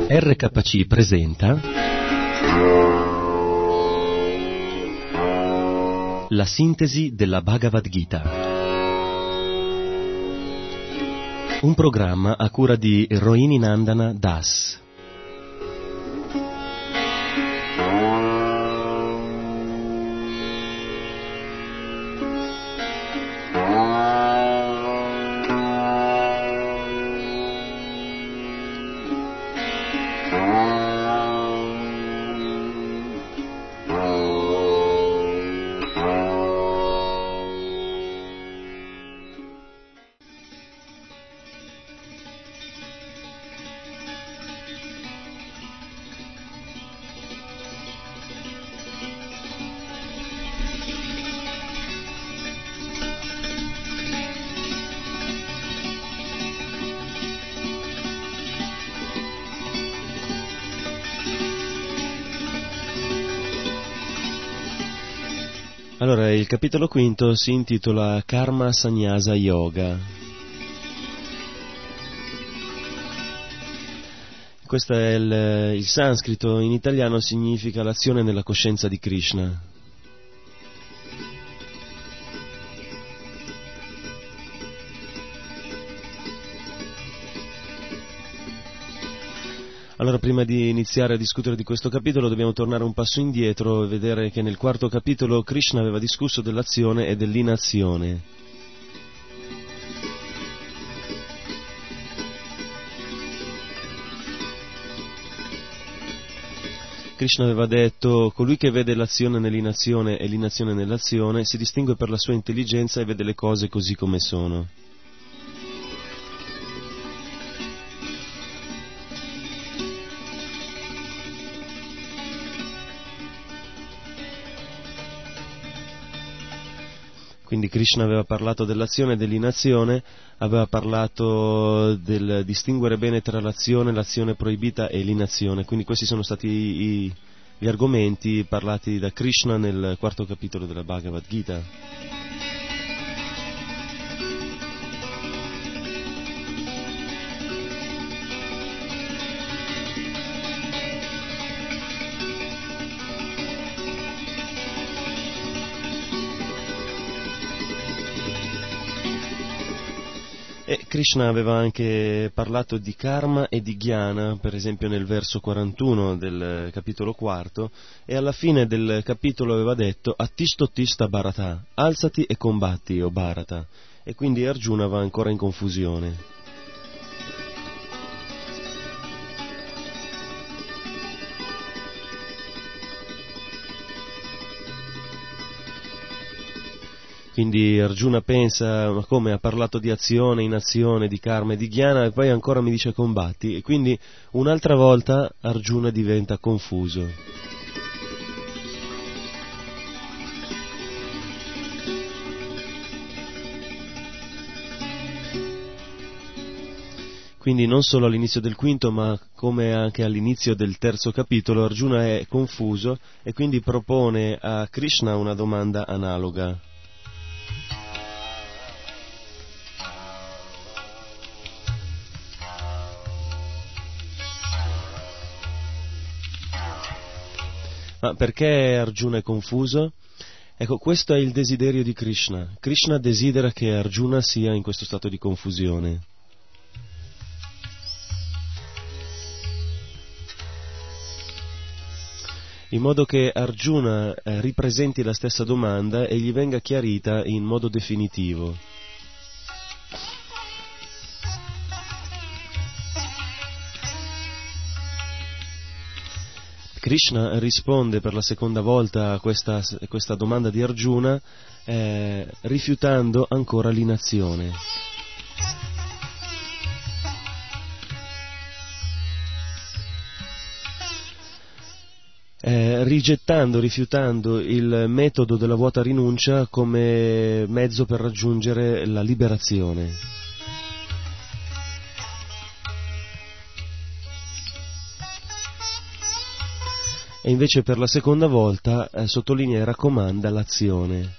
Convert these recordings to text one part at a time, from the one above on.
RKC presenta la sintesi della Bhagavad Gita, un programma a cura di Rohini Nandana Das. Allora, il capitolo quinto si intitola Karma Sannyasa Yoga. Questo è il sanscrito, in italiano significa l'azione nella coscienza di Krishna. Allora, prima di iniziare a discutere di questo capitolo dobbiamo tornare un passo indietro e vedere che nel quarto capitolo Krishna aveva discusso dell'azione e dell'inazione. Krishna aveva detto: colui che vede l'azione nell'inazione e l'inazione nell'azione si distingue per la sua intelligenza e vede le cose così come sono. Quindi Krishna aveva parlato dell'azione e dell'inazione, aveva parlato del distinguere bene tra l'azione proibita e l'inazione. Quindi questi sono stati gli argomenti parlati da Krishna nel quarto capitolo della Bhagavad Gita. E Krishna aveva anche parlato di karma e di jnana, per esempio nel verso 41 del capitolo quarto, e alla fine del capitolo aveva detto Attistottista Bharata, alzati e combatti, o Bharata, e quindi Arjuna va ancora in confusione. Quindi Arjuna pensa, ma come, ha parlato di azione, inazione, di karma e di jnana e poi ancora mi dice combatti, e quindi un'altra volta Arjuna diventa confuso. Quindi non solo all'inizio del quinto, ma come anche all'inizio del terzo capitolo, Arjuna è confuso e quindi propone a Krishna una domanda analoga. Ma perché Arjuna è confuso? Ecco, questo è il desiderio di Krishna. Krishna desidera che Arjuna sia in questo stato di confusione. In modo che Arjuna ripresenti la stessa domanda e gli venga chiarita in modo definitivo. Krishna risponde per la seconda volta a questa domanda di Arjuna rifiutando ancora l'inazione. Rifiutando il metodo della vuota rinuncia come mezzo per raggiungere la liberazione. E invece per la seconda volta sottolinea e raccomanda l'azione.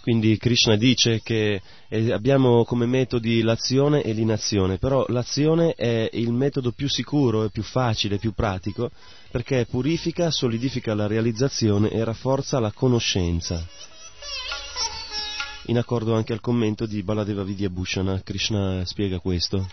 Quindi Krishna dice che abbiamo come metodi l'azione e l'inazione, però l'azione è il metodo più sicuro, è più facile, più pratico, perché purifica, solidifica la realizzazione e rafforza la conoscenza. In accordo anche al commento di Baladeva Vidyabhushana, Krishna spiega questo.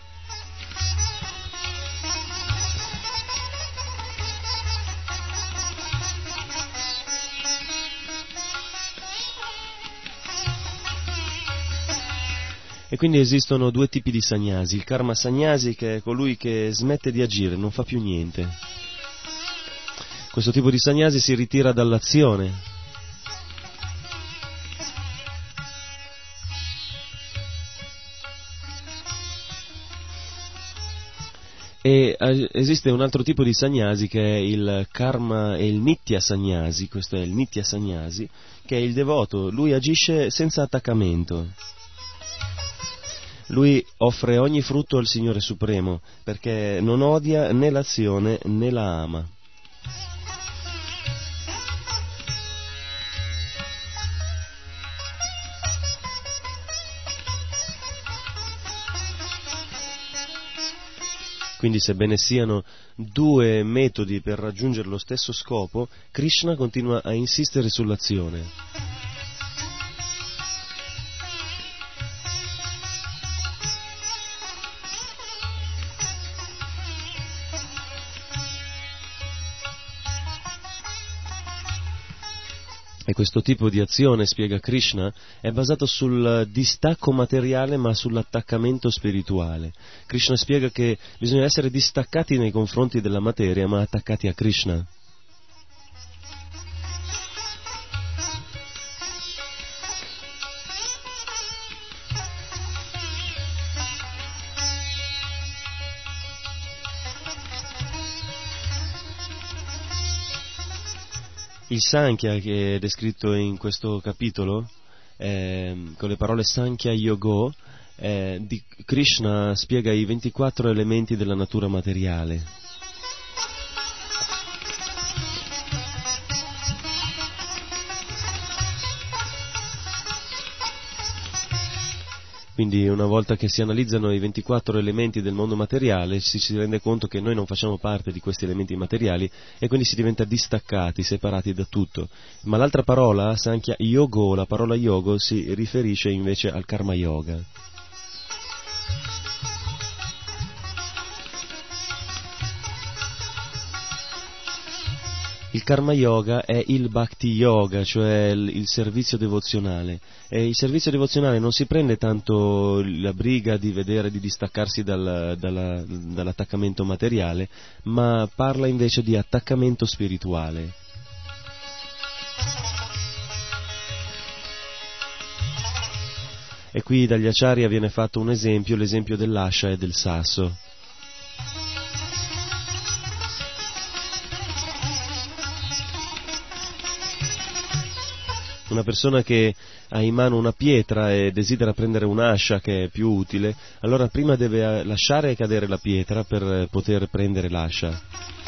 E quindi esistono due tipi di sannyasi: il karma sannyasi, che è colui che smette di agire, non fa più niente. Questo tipo di sannyasi si ritira dall'azione. E esiste un altro tipo di sannyasi che è il karma e il nitya sannyasi. Questo è il nitya sannyasi, che è il devoto. Lui agisce senza attaccamento. Lui offre ogni frutto al Signore Supremo, perché non odia né l'azione né la ama. Quindi, sebbene siano due metodi per raggiungere lo stesso scopo, Krishna continua a insistere sull'azione. E questo tipo di azione, spiega Krishna, è basato sul distacco materiale ma sull'attaccamento spirituale. Krishna spiega che bisogna essere distaccati nei confronti della materia ma attaccati a Krishna. Il Sankhya, che è descritto in questo capitolo, con le parole Sankhya Yogo, di Krishna spiega i 24 elementi della natura materiale. Quindi una volta che si analizzano i 24 elementi del mondo materiale si rende conto che noi non facciamo parte di questi elementi materiali e quindi si diventa distaccati, separati da tutto. Ma l'altra parola, Sankhya Yogo, la parola yogo, si riferisce invece al karma yoga. Il karma yoga è il bhakti yoga, cioè il servizio devozionale. E il servizio devozionale non si prende tanto la briga di vedere di distaccarsi dall'attaccamento materiale, ma parla invece di attaccamento spirituale. E qui dagli Acharya viene fatto un esempio, l'esempio dell'ascia e del sasso. Una persona che ha in mano una pietra e desidera prendere un'ascia che è più utile, allora prima deve lasciare cadere la pietra per poter prendere l'ascia.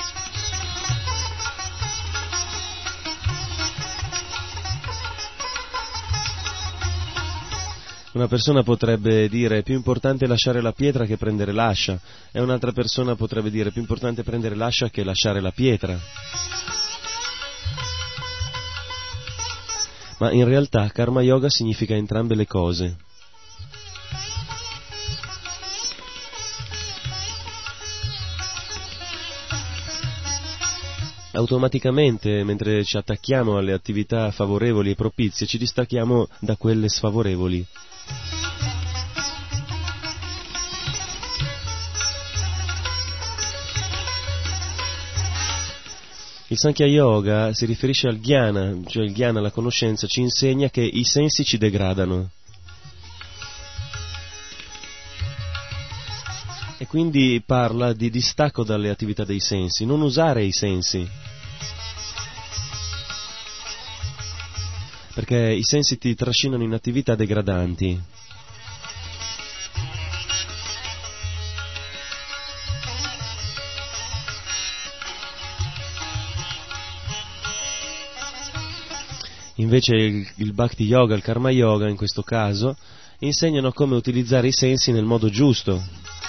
Una persona potrebbe dire è più importante lasciare la pietra che prendere l'ascia, e un'altra persona potrebbe dire è più importante prendere l'ascia che lasciare la pietra. Ma in realtà karma yoga significa entrambe le cose. Automaticamente, mentre ci attacchiamo alle attività favorevoli e propizie, ci distacchiamo da quelle sfavorevoli. Il Sankhya Yoga si riferisce al jnana, cioè il jnana, la conoscenza, ci insegna che i sensi ci degradano. E quindi parla di distacco dalle attività dei sensi, non usare i sensi. Perché i sensi ti trascinano in attività degradanti. Invece il Bhakti Yoga, il Karma Yoga in questo caso, insegnano come utilizzare i sensi nel modo giusto.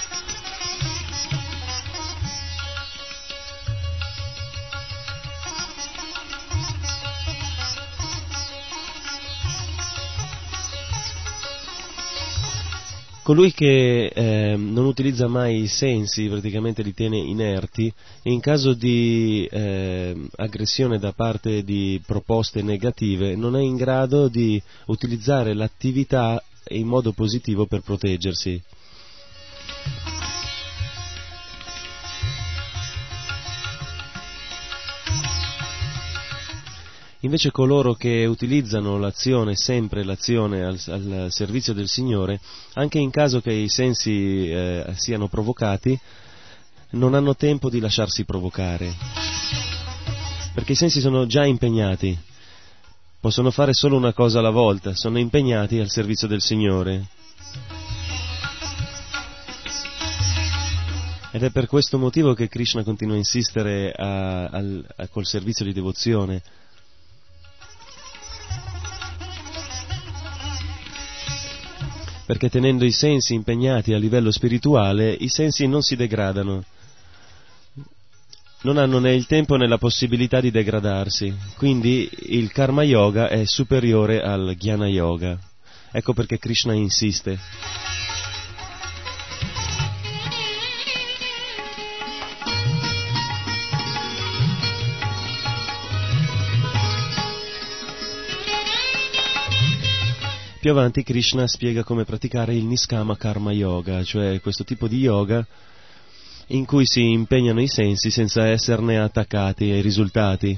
Colui che non utilizza mai i sensi, praticamente li tiene inerti, in caso di aggressione da parte di proposte negative, non è in grado di utilizzare l'attività in modo positivo per proteggersi. Invece coloro che utilizzano sempre l'azione al servizio del Signore, anche in caso che i sensi siano provocati, non hanno tempo di lasciarsi provocare, perché i sensi sono già impegnati, possono fare solo una cosa alla volta, sono impegnati al servizio del Signore. Ed è per questo motivo che Krishna continua a insistere col servizio di devozione. Perché tenendo i sensi impegnati a livello spirituale, i sensi non si degradano, non hanno né il tempo né la possibilità di degradarsi, quindi il Karma Yoga è superiore al Jnana Yoga. Ecco perché Krishna insiste. Più avanti Krishna spiega come praticare il Niskama Karma Yoga, cioè questo tipo di yoga in cui si impegnano i sensi senza esserne attaccati ai risultati.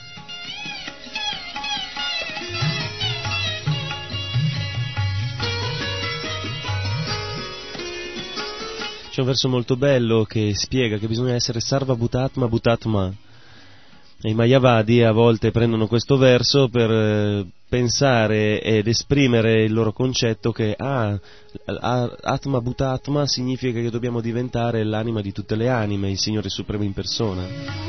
C'è un verso molto bello che spiega che bisogna essere Sarva Bhutatma Bhutatma. E i Mayavadi a volte prendono questo verso per pensare ed esprimere il loro concetto che Atma Bhutatma significa che dobbiamo diventare l'anima di tutte le anime, il Signore Supremo in persona.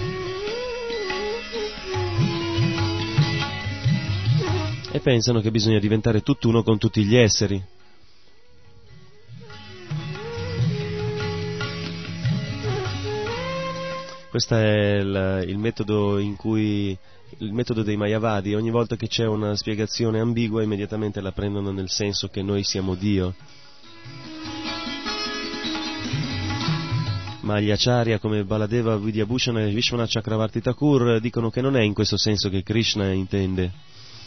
E pensano che bisogna diventare tutt'uno con tutti gli esseri. Questo è il metodo dei Mayavadi. Ogni volta che c'è una spiegazione ambigua immediatamente la prendono nel senso che noi siamo Dio. Ma gli Acharya come Baladeva Vidyabhushana e Vishwanath Chakravarti Thakur dicono che non è in questo senso che Krishna intende.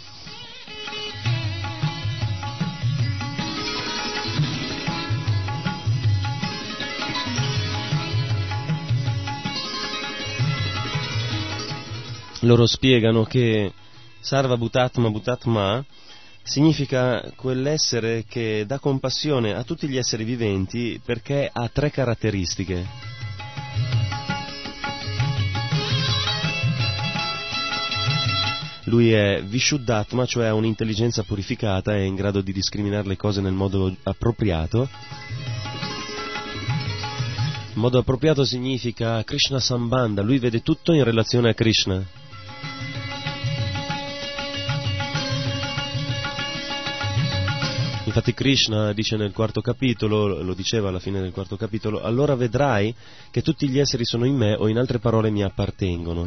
Loro spiegano che Sarva Bhutatma Bhutatma significa quell'essere che dà compassione a tutti gli esseri viventi perché ha 3 caratteristiche. Lui è Vishuddhatma, cioè ha un'intelligenza purificata, è in grado di discriminare le cose nel modo appropriato. Il modo appropriato significa Krishna Sambandha, lui vede tutto in relazione a Krishna. Infatti Krishna dice nel 4º capitolo, lo diceva alla fine del 4º capitolo, allora vedrai che tutti gli esseri sono in me, o in altre parole mi appartengono.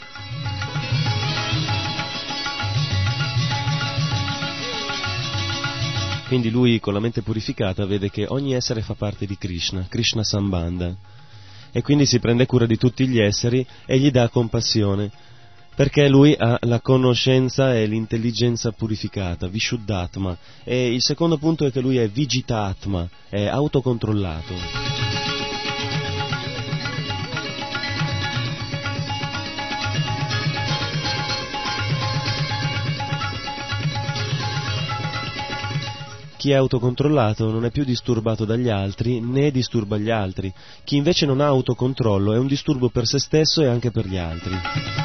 Quindi lui con la mente purificata vede che ogni essere fa parte di Krishna, Krishna Sambandha, e quindi si prende cura di tutti gli esseri e gli dà compassione, perché lui ha la conoscenza e l'intelligenza purificata, Vishuddhatma. E il secondo punto è che lui è Vijitatma, è autocontrollato. Chi è autocontrollato non è più disturbato dagli altri né disturba gli altri. Chi invece non ha autocontrollo è un disturbo per se stesso e anche per gli altri.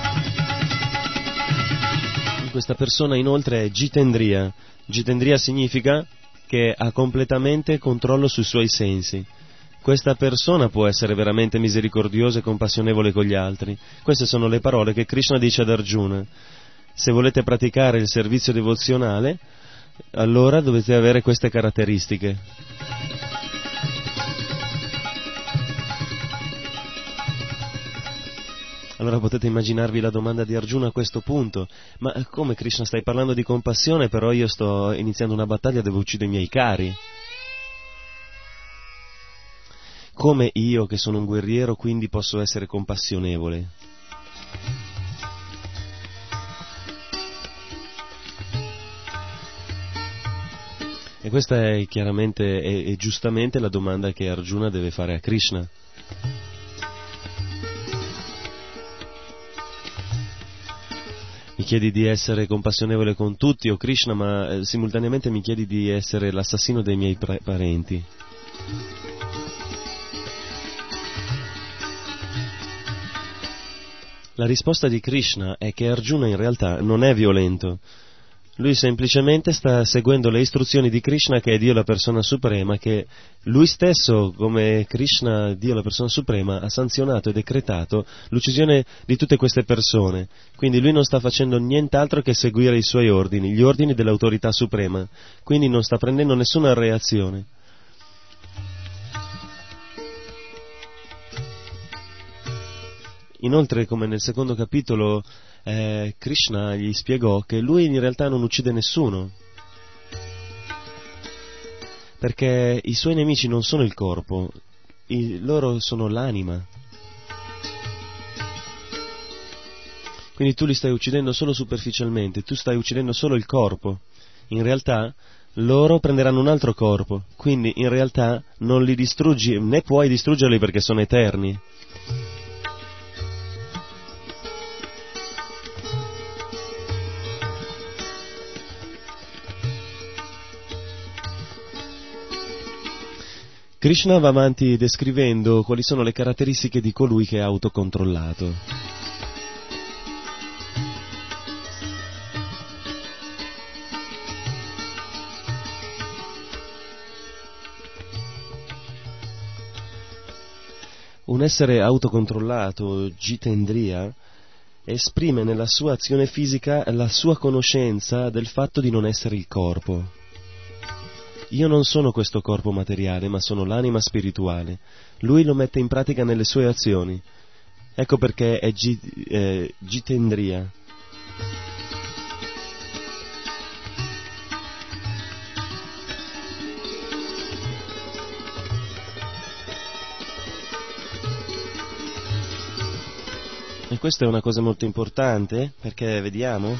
Questa persona inoltre è Jitendriya. Jitendriya significa che ha completamente controllo sui suoi sensi. Questa persona può essere veramente misericordiosa e compassionevole con gli altri. Queste sono le parole che Krishna dice ad Arjuna. Se volete praticare il servizio devozionale, allora dovete avere queste caratteristiche. Allora potete immaginarvi la domanda di Arjuna a questo punto: ma come, Krishna, stai parlando di compassione, però io sto iniziando una battaglia, devo uccidere i miei cari? Come io, che sono un guerriero, quindi posso essere compassionevole? E questa è chiaramente e giustamente la domanda che Arjuna deve fare a Krishna. Mi chiedi di essere compassionevole con tutti, o Krishna, ma simultaneamente mi chiedi di essere l'assassino dei miei parenti. La risposta di Krishna è che Arjuna in realtà non è violento. Lui semplicemente sta seguendo le istruzioni di Krishna, che è Dio la persona suprema, che lui stesso, come Krishna, Dio la persona suprema, ha sanzionato e decretato l'uccisione di tutte queste persone. Quindi lui non sta facendo nient'altro che seguire i suoi ordini, gli ordini dell'autorità suprema. Quindi non sta prendendo nessuna reazione. Inoltre, come nel secondo capitolo, Krishna gli spiegò che lui in realtà non uccide nessuno, perché i suoi nemici non sono il corpo, loro sono l'anima. Quindi tu li stai uccidendo solo superficialmente, tu stai uccidendo solo il corpo. In realtà loro prenderanno un altro corpo, quindi in realtà non li distruggi, né puoi distruggerli perché sono eterni. Krishna va avanti descrivendo quali sono le caratteristiche di colui che è autocontrollato. Un essere autocontrollato, Jitendriya, esprime nella sua azione fisica la sua conoscenza del fatto di non essere il corpo. Io non sono questo corpo materiale, ma sono l'anima spirituale. Lui lo mette in pratica nelle sue azioni. Ecco perché è Jitendriya. E questa è una cosa molto importante, perché vediamo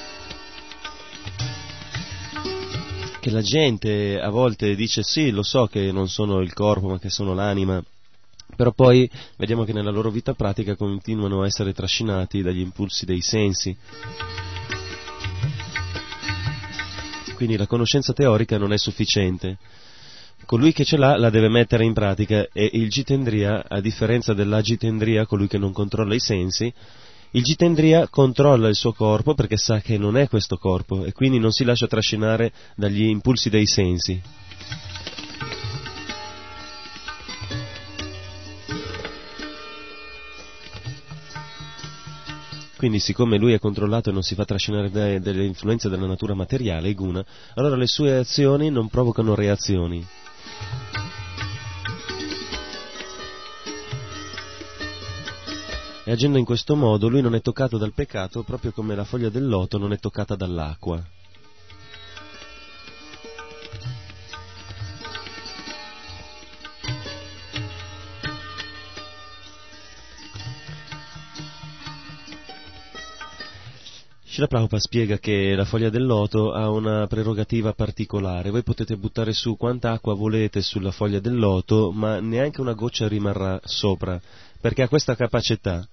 che la gente a volte dice sì, lo so che non sono il corpo ma che sono l'anima, però poi vediamo che nella loro vita pratica continuano a essere trascinati dagli impulsi dei sensi. Quindi la conoscenza teorica non è sufficiente. Colui che ce l'ha la deve mettere in pratica, e il Jitendriya, a differenza dell'Ajitendriya, colui che non controlla i sensi, il Jitendriya controlla il suo corpo perché sa che non è questo corpo e quindi non si lascia trascinare dagli impulsi dei sensi. Quindi, siccome lui è controllato e non si fa trascinare dalle influenze della natura materiale, i guna, allora le sue azioni non provocano reazioni. E agendo in questo modo lui non è toccato dal peccato, proprio come la foglia del loto non è toccata dall'acqua. Srila Prabhupada spiega che la foglia del loto ha una prerogativa particolare. Voi potete buttare su quanta acqua volete sulla foglia del loto, ma neanche una goccia rimarrà sopra, perché ha questa capacità.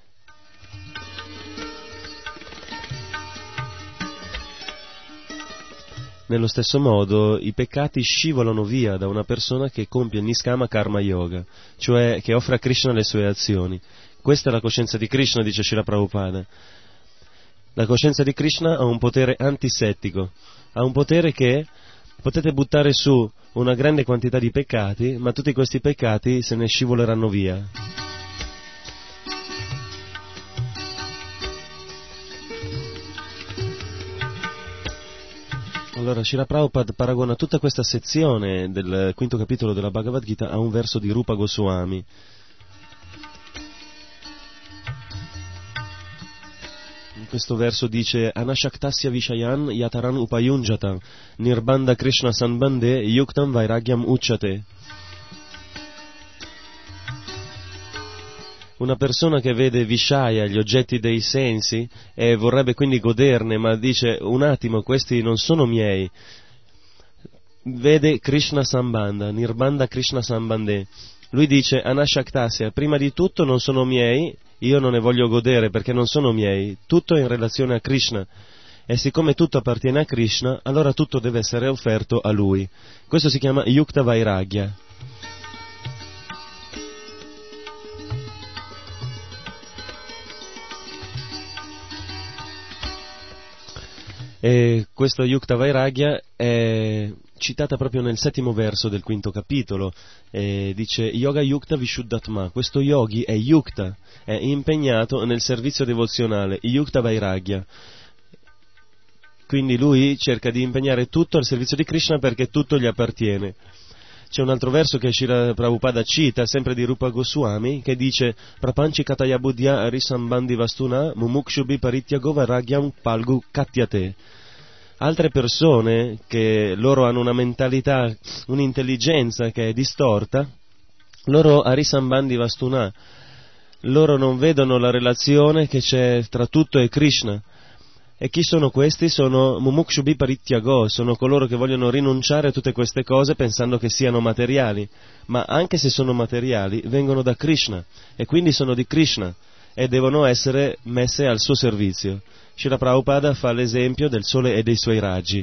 Nello stesso modo i peccati scivolano via da una persona che compie il Niskama Karma Yoga, cioè che offre a Krishna le sue azioni. Questa è la coscienza di Krishna, dice Srila Prabhupada. La coscienza di Krishna ha un potere antisettico, ha un potere che potete buttare su una grande quantità di peccati, ma tutti questi peccati se ne scivoleranno via. Allora, Srila Prabhupada paragona tutta questa sezione del quinto capitolo della Bhagavad Gita a un verso di Rupa Goswami. Questo verso dice: Anashaktasya Vishayan Yataran Upayunjata Nirbanda Krishna Sanbande Yuktam Vairagyam Uchate. Una persona che vede Vishaya, gli oggetti dei sensi, e vorrebbe quindi goderne, ma dice: un attimo, questi non sono miei. Vede Krishna Sambanda, Nirbanda Krishna Sambande. Lui dice: Anashaktasya, prima di tutto non sono miei, io non ne voglio godere perché non sono miei, tutto è in relazione a Krishna. E siccome tutto appartiene a Krishna, allora tutto deve essere offerto a Lui. Questo si chiama Yukta Vairagya. E questo Yukta Vairagya è citata proprio nel 7° verso del 5° capitolo, dice Yoga Yukta Vishuddhatma. Questo yogi è Yukta, è impegnato nel servizio devozionale, Yukta Vairagya. Quindi lui cerca di impegnare tutto al servizio di Krishna perché tutto gli appartiene. C'è un altro verso che Srila Prabhupada cita, sempre di Rupa Goswami, che dice Prapanchi Kataya Buddhya Arisambandhi Vastuna Mumukshubi Parityago Vairagyam Palgu Katyate. Altre persone che loro hanno una mentalità, un'intelligenza che è distorta, loro Arisambandhi Vastuna, loro non vedono la relazione che c'è tra tutto e Krishna. E chi sono questi? Sono Mumukshubi Parityago, sono coloro che vogliono rinunciare a tutte queste cose pensando che siano materiali, ma anche se sono materiali vengono da Krishna e quindi sono di Krishna e devono essere messe al suo servizio. Srila Prabhupada fa l'esempio del sole e dei suoi raggi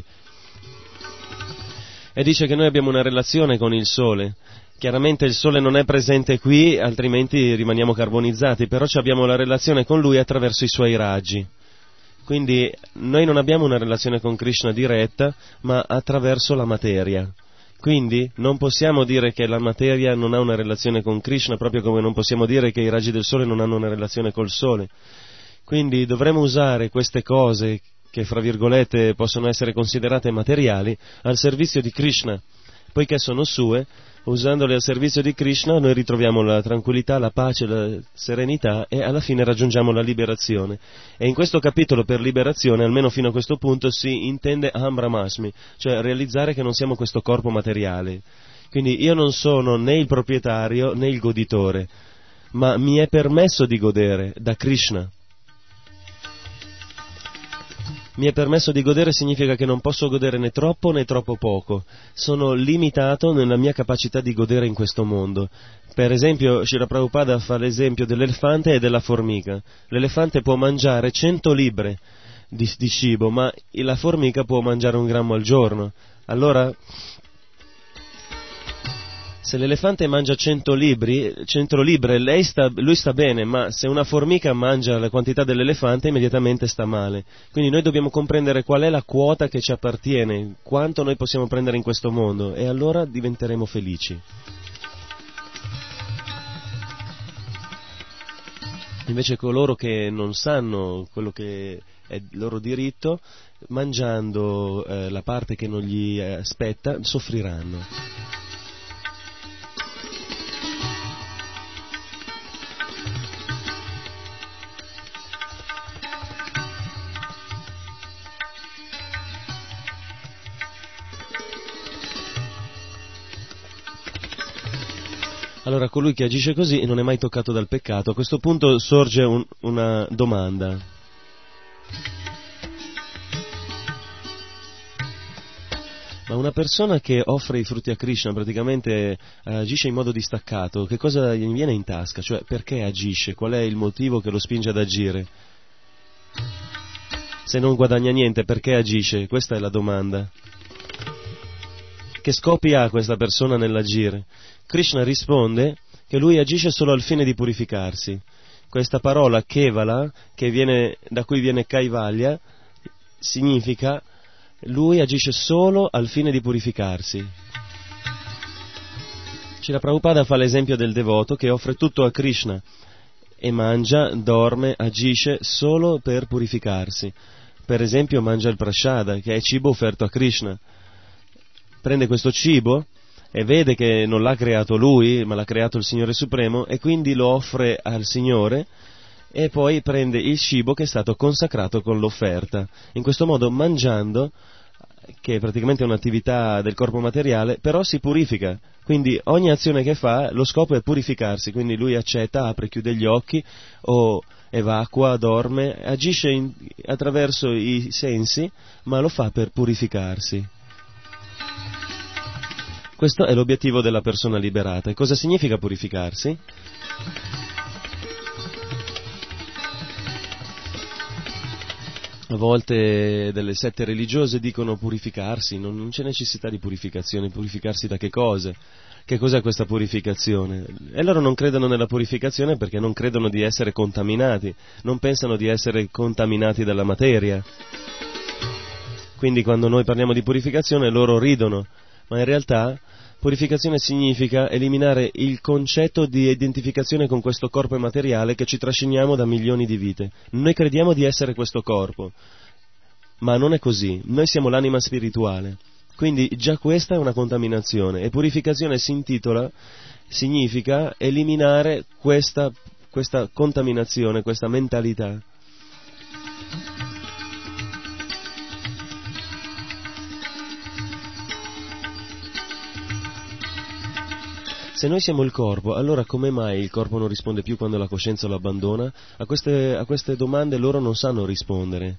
e dice che noi abbiamo una relazione con il sole. Chiaramente il sole non è presente qui, altrimenti rimaniamo carbonizzati, però abbiamo la relazione con lui attraverso i suoi raggi. Quindi noi non abbiamo una relazione con Krishna diretta, ma attraverso la materia. Quindi non possiamo dire che la materia non ha una relazione con Krishna, proprio come non possiamo dire che i raggi del sole non hanno una relazione col sole. Quindi dovremo usare queste cose, che fra virgolette possono essere considerate materiali, al servizio di Krishna, poiché sono sue. Usandole al servizio di Krishna noi ritroviamo la tranquillità, la pace, la serenità e alla fine raggiungiamo la liberazione. E in questo capitolo per liberazione, almeno fino a questo punto, si intende Aham Brahmasmi, cioè realizzare che non siamo questo corpo materiale. Quindi io non sono né il proprietario né il goditore, ma mi è permesso di godere da Krishna. Mi è permesso di godere significa che non posso godere né troppo né troppo poco. Sono limitato nella mia capacità di godere in questo mondo. Per esempio, Srila Prabhupada fa l'esempio dell'elefante e della formica. L'elefante può mangiare 100 libre di cibo, ma la formica può mangiare 1 grammo al giorno. Allora, se l'elefante mangia 100 libre, lui sta bene, ma se una formica mangia la quantità dell'elefante, immediatamente sta male. Quindi noi dobbiamo comprendere qual è la quota che ci appartiene, quanto noi possiamo prendere in questo mondo, e allora diventeremo felici. Invece coloro che non sanno quello che è il loro diritto, mangiando la parte che non gli spetta, soffriranno. Allora, colui che agisce così non è mai toccato dal peccato. A questo punto sorge una domanda. Ma una persona che offre i frutti a Krishna praticamente agisce in modo distaccato, che cosa gli viene in tasca? Cioè, perché agisce? Qual è il motivo che lo spinge ad agire? Se non guadagna niente, perché agisce? Questa è la domanda. Che scopi ha questa persona nell'agire? Krishna risponde che lui agisce solo al fine di purificarsi. Questa parola Kevala, da cui viene Kaivalya, significa lui agisce solo al fine di purificarsi. Srila Prabhupada fa l'esempio del devoto che offre tutto a Krishna e mangia, dorme, agisce solo per purificarsi. per esempio mangia il prasada, che è cibo offerto a Krishna. Prende questo cibo e vede che non l'ha creato lui, ma l'ha creato il Signore Supremo, e quindi lo offre al Signore, e poi prende il cibo che è stato consacrato con l'offerta. In questo modo, mangiando, che è praticamente un'attività del corpo materiale, però si purifica. Quindi ogni azione che fa, lo scopo è purificarsi, quindi lui accetta, apre e chiude gli occhi, o evacua, dorme, agisce attraverso i sensi, ma lo fa per purificarsi. Questo è l'obiettivo della persona liberata. E cosa significa purificarsi? A volte delle sette religiose dicono purificarsi, non c'è necessità di purificazione. Purificarsi da che cose? Che cos'è questa purificazione? E loro non credono nella purificazione perché non credono di essere contaminati, non pensano di essere contaminati dalla materia. Quindi quando noi parliamo di purificazione loro ridono, ma in realtà purificazione significa eliminare il concetto di identificazione con questo corpo materiale che ci trasciniamo da milioni di vite. Noi crediamo di essere questo corpo, ma non è così. Noi siamo l'anima spirituale. Quindi già questa è una contaminazione. E purificazione significa eliminare questa contaminazione, questa mentalità. Se noi siamo il corpo, allora come mai il corpo non risponde più quando la coscienza lo abbandona? A queste domande loro non sanno rispondere.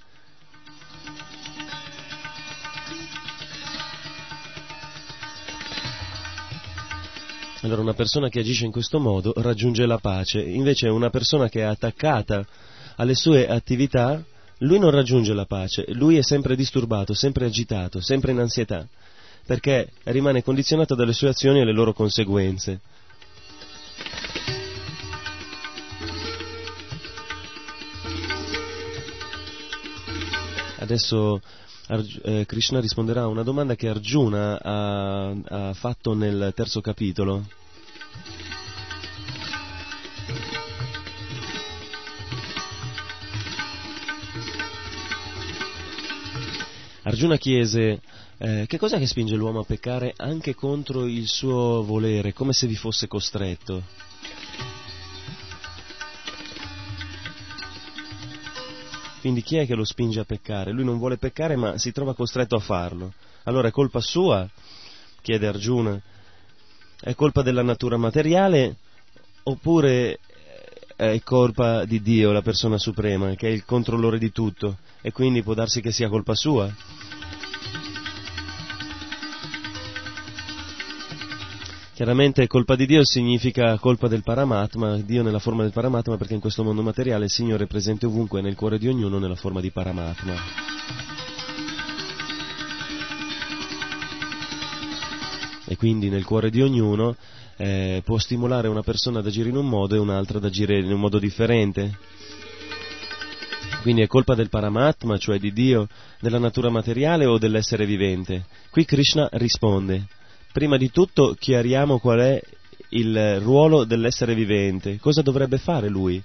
Allora una persona che agisce in questo modo raggiunge la pace, invece una persona che è attaccata alle sue attività, lui non raggiunge la pace, lui è sempre disturbato, sempre agitato, sempre in ansietà, perché rimane condizionato dalle sue azioni e le loro conseguenze. Adesso Krishna risponderà a una domanda che Arjuna ha fatto nel terzo capitolo. Arjuna chiese: che cos'è che spinge l'uomo a peccare anche contro il suo volere, come se vi fosse costretto? Quindi chi è che lo spinge a peccare? Lui non vuole peccare ma si trova costretto a farlo. Allora è colpa sua? Chiede Arjuna. È colpa della natura materiale oppure è colpa di Dio, la persona suprema, che è il controllore di tutto, e quindi può darsi che sia colpa sua? Chiaramente colpa di Dio significa colpa del Paramatma, Dio nella forma del Paramatma, perché in questo mondo materiale il Signore è presente ovunque nel cuore di ognuno nella forma di Paramatma. E quindi nel cuore di ognuno può stimolare una persona ad agire in un modo e un'altra ad agire in un modo differente. Quindi è colpa del Paramatma, cioè di Dio, della natura materiale o dell'essere vivente? Qui Krishna risponde: prima di tutto chiariamo qual è il ruolo dell'essere vivente. Cosa dovrebbe fare lui?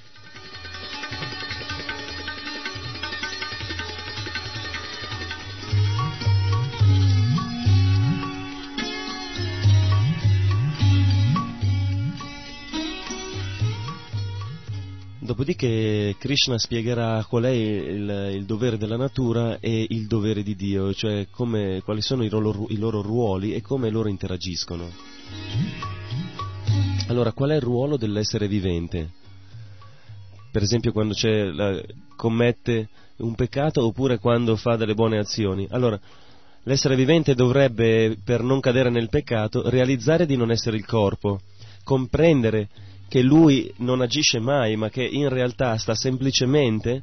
Dopodiché Krishna spiegherà qual è il dovere della natura e il dovere di Dio, cioè quali sono i loro ruoli e come loro interagiscono. Allora, qual è il ruolo dell'essere vivente? Per esempio quando commette un peccato oppure quando fa delle buone azioni. Allora, l'essere vivente dovrebbe, per non cadere nel peccato, realizzare di non essere il corpo, comprendere che lui non agisce mai, ma che in realtà sta semplicemente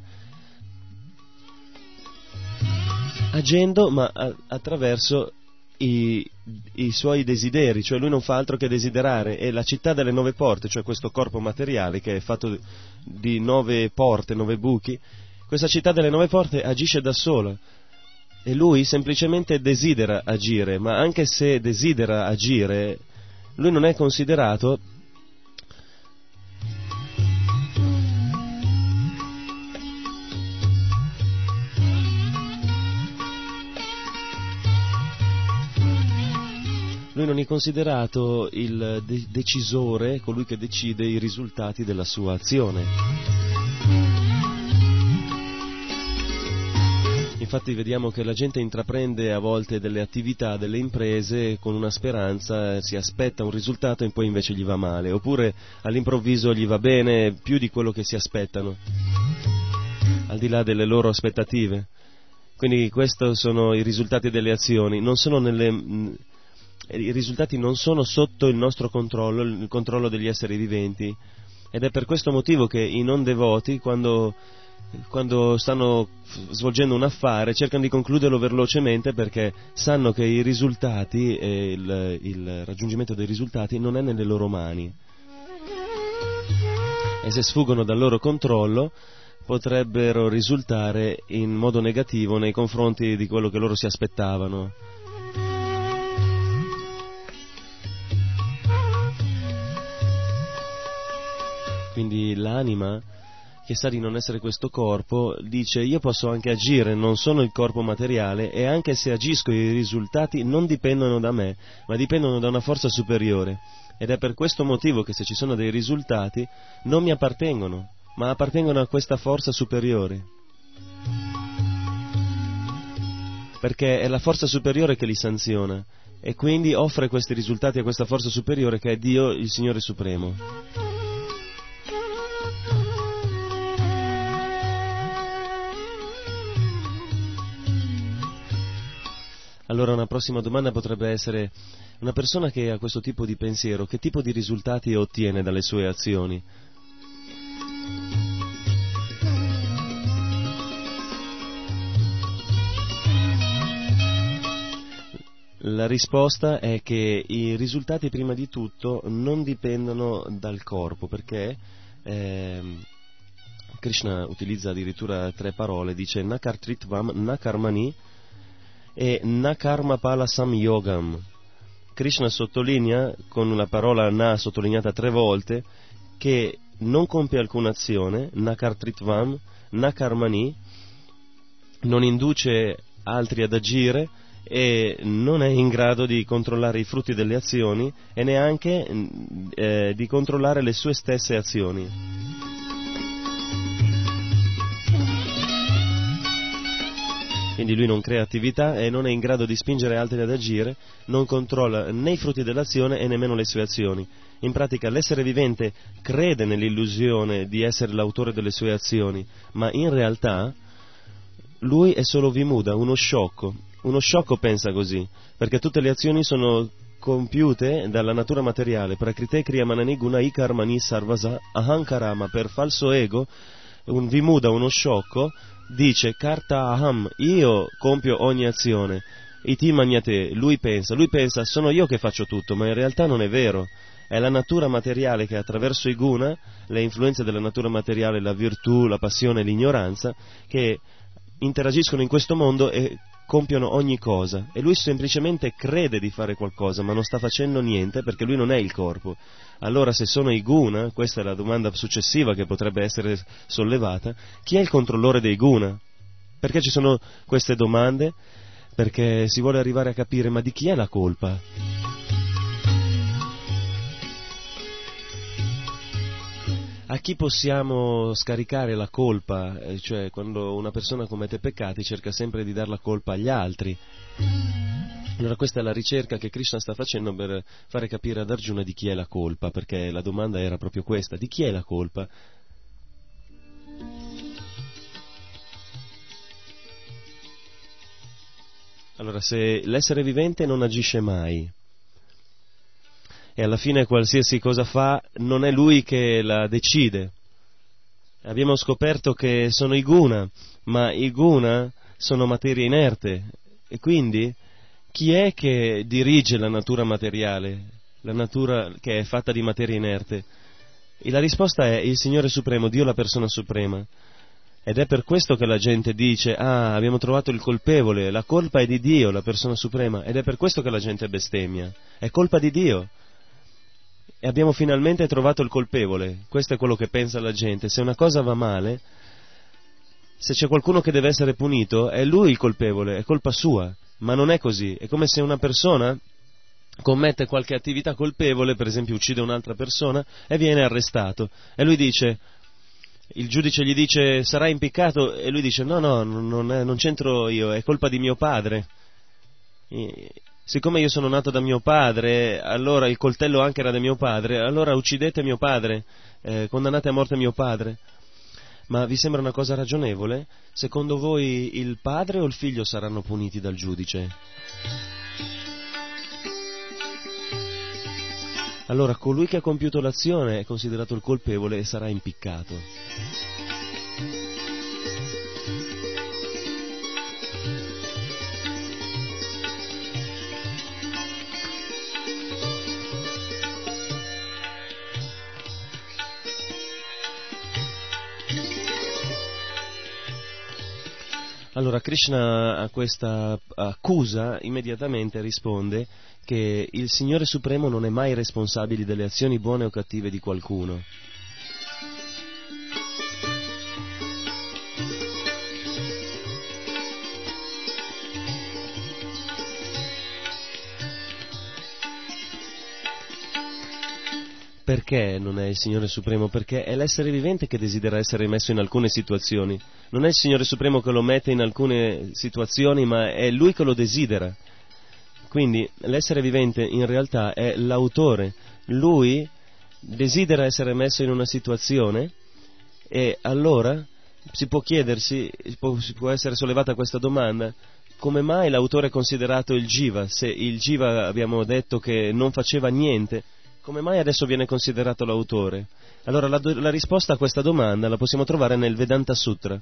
agendo, ma attraverso i suoi desideri, cioè lui non fa altro che desiderare, e la città delle 9 porte, cioè questo corpo materiale che è fatto di 9 porte, 9 buchi, questa città delle 9 porte agisce da sola, e lui semplicemente desidera agire, ma anche se desidera agire, lui non è considerato lui non è considerato il decisore, colui che decide i risultati della sua azione. Infatti vediamo che la gente intraprende a volte delle attività, delle imprese con una speranza, si aspetta un risultato e poi invece gli va male, oppure all'improvviso gli va bene più di quello che si aspettano, al di là delle loro aspettative. Quindi questi sono i risultati delle azioni, i risultati non sono sotto il nostro controllo, il controllo degli esseri viventi, ed è per questo motivo che i non devoti, quando stanno svolgendo un affare, cercano di concluderlo velocemente, perché sanno che i risultati e il raggiungimento dei risultati non è nelle loro mani, e se sfuggono dal loro controllo potrebbero risultare in modo negativo nei confronti di quello che loro si aspettavano. Quindi l'anima, che sa di non essere questo corpo, dice: io posso anche agire, non sono il corpo materiale, e anche se agisco i risultati non dipendono da me, ma dipendono da una forza superiore, ed è per questo motivo che se ci sono dei risultati non mi appartengono, ma appartengono a questa forza superiore, perché è la forza superiore che li sanziona, e quindi offre questi risultati a questa forza superiore che è Dio, il Signore Supremo. Allora una prossima domanda potrebbe essere: una persona che ha questo tipo di pensiero, che tipo di risultati ottiene dalle sue azioni? La risposta è che i risultati prima di tutto non dipendono dal corpo, perché Krishna utilizza addirittura 3 parole, dice Nakartritvam, Nakarmani e Nakarma Pala Samyogam. Krishna sottolinea con la parola Na sottolineata 3 volte che non compie alcuna azione, Nakartritvam, Nakarmani, non induce altri ad agire e non è in grado di controllare i frutti delle azioni e neanche di controllare le sue stesse azioni. Quindi lui non crea attività e non è in grado di spingere altri ad agire, non controlla né i frutti dell'azione e nemmeno le sue azioni. In pratica l'essere vivente crede nell'illusione di essere l'autore delle sue azioni, ma in realtà lui è solo vimuda, uno sciocco. Uno sciocco pensa così, perché tutte le azioni sono compiute dalla natura materiale. Prakrite kriyamanani gunai karmani sarvasa ahankarama. Per falso ego, un vimuda, uno sciocco, dice karta aham, io compio ogni azione, iti magnate, lui pensa sono io che faccio tutto, ma in realtà non è vero, è la natura materiale che attraverso i guna, le influenze della natura materiale, la virtù, la passione e l'ignoranza, che interagiscono in questo mondo e compiono ogni cosa, e lui semplicemente crede di fare qualcosa, ma non sta facendo niente perché lui non è il corpo. Allora, se sono i guna, questa è la domanda successiva che potrebbe essere sollevata: chi è il controllore dei guna? Perché ci sono queste domande? Perché si vuole arrivare a capire, ma di chi è la colpa? A chi possiamo scaricare la colpa? Cioè, quando una persona commette peccati cerca sempre di dar la colpa agli altri. Allora questa è la ricerca che Krishna sta facendo per fare capire ad Arjuna di chi è la colpa, perché la domanda era proprio questa: di chi è la colpa? Allora, se l'essere vivente non agisce mai, e alla fine qualsiasi cosa fa non è lui che la decide. Abbiamo scoperto che sono i guna, ma i guna sono materia inerte, e quindi chi è che dirige la natura materiale, la natura che è fatta di materia inerte? E la risposta è il Signore Supremo, Dio la persona suprema. Ed è per questo che la gente dice: ah, abbiamo trovato il colpevole, la colpa è di Dio, la persona suprema. Ed è per questo che la gente bestemmia, è colpa di Dio. E abbiamo finalmente trovato il colpevole. Questo è quello che pensa la gente. Se una cosa va male, se c'è qualcuno che deve essere punito, è lui il colpevole, è colpa sua. Ma non è così. È come se una persona commette qualche attività colpevole, per esempio uccide un'altra persona, e viene arrestato. E lui dice, il giudice gli dice, sarai impiccato? E lui dice, no, non c'entro io, è colpa di mio padre. Siccome io sono nato da mio padre, allora il coltello anche era di mio padre, allora uccidete mio padre, condannate a morte mio padre. Ma vi sembra una cosa ragionevole? Secondo voi il padre o il figlio saranno puniti dal giudice? Allora colui che ha compiuto l'azione è considerato il colpevole e sarà impiccato. Allora Krishna a questa accusa immediatamente risponde che il Signore Supremo non è mai responsabile delle azioni buone o cattive di qualcuno. Perché non è il Signore Supremo? Perché è l'essere vivente che desidera essere messo in alcune situazioni. Non è il Signore Supremo che lo mette in alcune situazioni, ma è Lui che lo desidera. Quindi l'essere vivente in realtà è l'autore. Lui desidera essere messo in una situazione e allora si può chiedersi, si può essere sollevata questa domanda: come mai l'autore è considerato il Jiva? Se il Jiva abbiamo detto che non faceva niente, come mai adesso viene considerato l'autore? Allora la risposta a questa domanda la possiamo trovare nel Vedanta Sutra.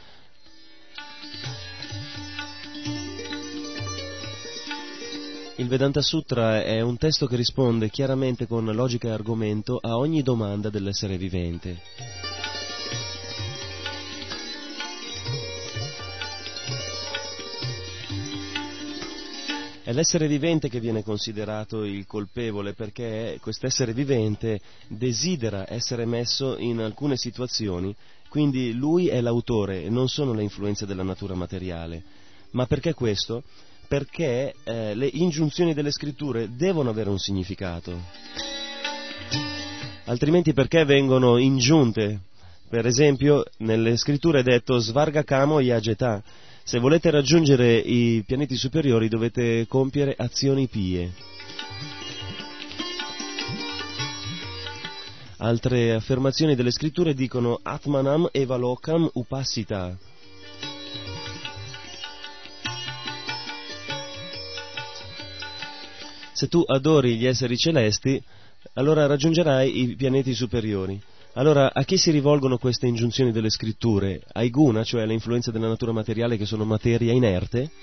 Il Vedanta Sutra è un testo che risponde chiaramente con logica e argomento a ogni domanda dell'essere vivente. È l'essere vivente che viene considerato il colpevole perché quest'essere vivente desidera essere messo in alcune situazioni, quindi lui è l'autore e non sono le influenze della natura materiale. Ma perché questo? Perché le ingiunzioni delle scritture devono avere un significato. Altrimenti perché vengono ingiunte? Per esempio nelle scritture è detto Svarga Kamo Yajeta. Se volete raggiungere i pianeti superiori dovete compiere azioni pie. Altre affermazioni delle scritture dicono Atmanam Evalokam Upasita. Se tu adori gli esseri celesti, allora raggiungerai i pianeti superiori. Allora, a chi si rivolgono queste ingiunzioni delle scritture? Ai guna, cioè alle influenze della natura materiale che sono materia inerte?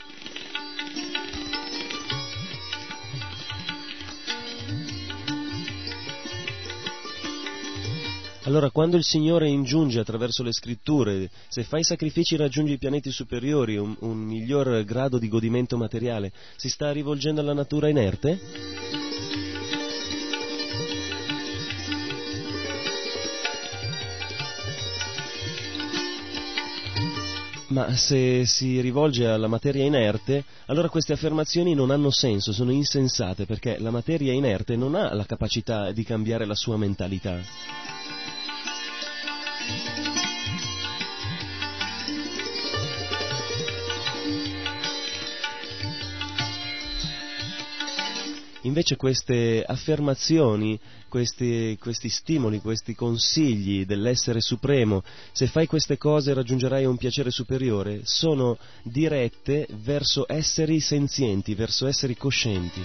Allora, quando il Signore ingiunge attraverso le scritture, se fai sacrifici raggiungi i pianeti superiori, un miglior grado di godimento materiale, si sta rivolgendo alla natura inerte? Ma se si rivolge alla materia inerte, allora queste affermazioni non hanno senso, sono insensate, perché la materia inerte non ha la capacità di cambiare la sua mentalità. Invece queste affermazioni, questi stimoli, questi consigli dell'essere supremo, se fai queste cose raggiungerai un piacere superiore, sono dirette verso esseri senzienti, verso esseri coscienti.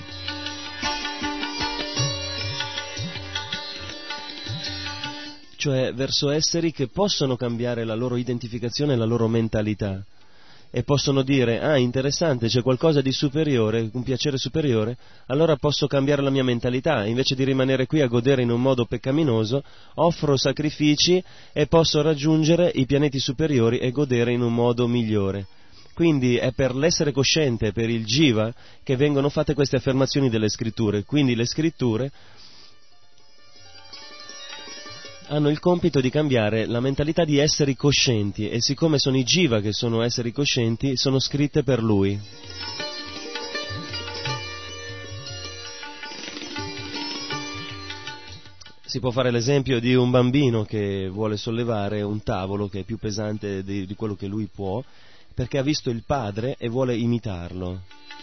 Cioè verso esseri che possono cambiare la loro identificazione e la loro mentalità. E possono dire, interessante, c'è qualcosa di superiore, un piacere superiore, allora posso cambiare la mia mentalità, invece di rimanere qui a godere in un modo peccaminoso, offro sacrifici e posso raggiungere i pianeti superiori e godere in un modo migliore. Quindi è per l'essere cosciente, per il Jiva, che vengono fatte queste affermazioni delle scritture, quindi le scritture hanno il compito di cambiare la mentalità di esseri coscienti e siccome sono i Jiva che sono esseri coscienti, sono scritte per lui. Si può fare l'esempio di un bambino che vuole sollevare un tavolo che è più pesante di quello che lui può, perché ha visto il padre e vuole imitarlo.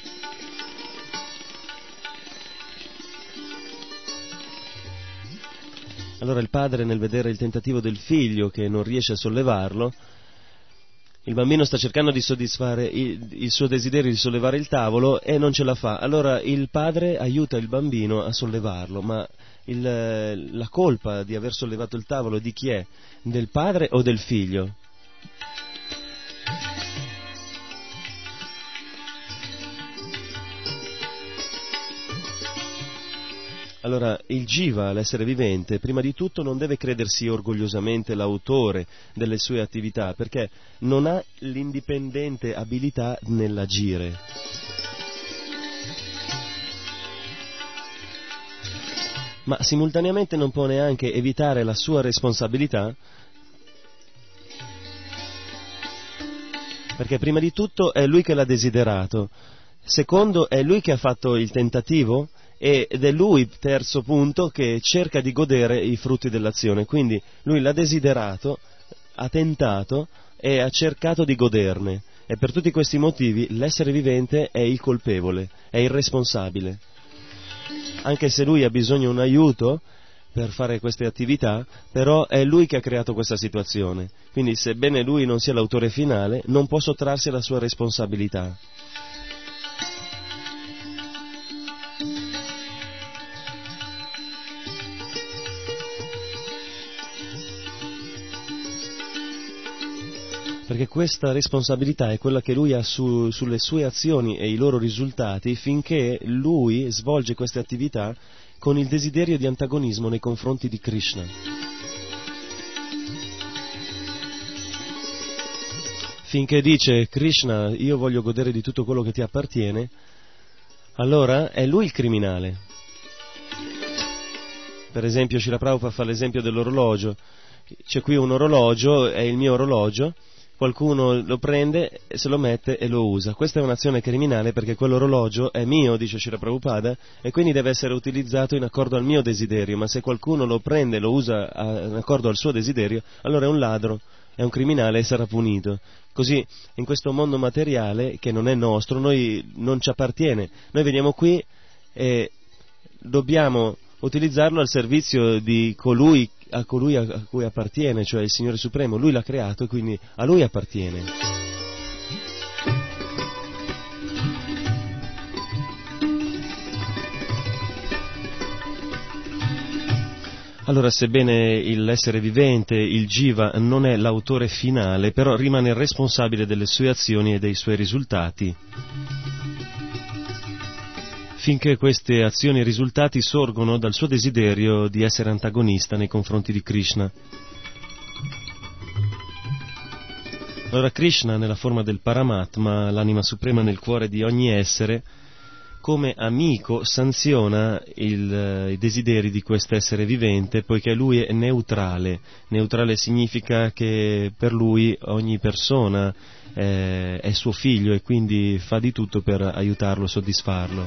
Allora il padre, nel vedere il tentativo del figlio che non riesce a sollevarlo, il bambino sta cercando di soddisfare il suo desiderio di sollevare il tavolo e non ce la fa. Allora il padre aiuta il bambino a sollevarlo, ma la colpa di aver sollevato il tavolo di chi è? Del padre o del figlio? Allora, il Jiva, l'essere vivente, prima di tutto non deve credersi orgogliosamente l'autore delle sue attività, perché non ha l'indipendente abilità nell'agire. Ma simultaneamente non può neanche evitare la sua responsabilità, perché prima di tutto è lui che l'ha desiderato, secondo è lui che ha fatto il tentativo, ed è lui, terzo punto, che cerca di godere i frutti dell'azione. Quindi lui l'ha desiderato, ha tentato e ha cercato di goderne. E per tutti questi motivi l'essere vivente è il colpevole, è il responsabile. Anche se lui ha bisogno di un aiuto per fare queste attività, però è lui che ha creato questa situazione. Quindi, sebbene lui non sia l'autore finale, non può sottrarsi alla sua responsabilità. Perché questa responsabilità è quella che lui ha sulle sue azioni e i loro risultati, finché lui svolge queste attività con il desiderio di antagonismo nei confronti di Krishna. Finché dice: Krishna, io voglio godere di tutto quello che ti appartiene, allora è lui il criminale. Per esempio, Srila Prabhupada fa l'esempio dell'orologio. C'è qui un orologio, è il mio orologio, qualcuno lo prende, se lo mette e lo usa. Questa è un'azione criminale perché quell'orologio è mio, dice Srila Prabhupada, e quindi deve essere utilizzato in accordo al mio desiderio, ma se qualcuno lo prende e lo usa in accordo al suo desiderio, allora è un ladro, è un criminale e sarà punito. Così, in questo mondo materiale, che non è nostro, non ci appartiene, noi veniamo qui e dobbiamo utilizzarlo al servizio di colui a cui appartiene, cioè il Signore Supremo. Lui l'ha creato e quindi a Lui appartiene. Allora, sebbene l'essere vivente, il Jiva, non è l'autore finale, però rimane responsabile delle sue azioni e dei suoi risultati, finché queste azioni e risultati sorgono dal suo desiderio di essere antagonista nei confronti di Krishna. Allora Krishna, nella forma del Paramatma, l'anima suprema nel cuore di ogni essere, come amico sanziona i desideri di quest'essere vivente, poiché lui è neutrale. Neutrale significa che per lui ogni persona è suo figlio e quindi fa di tutto per aiutarlo, soddisfarlo.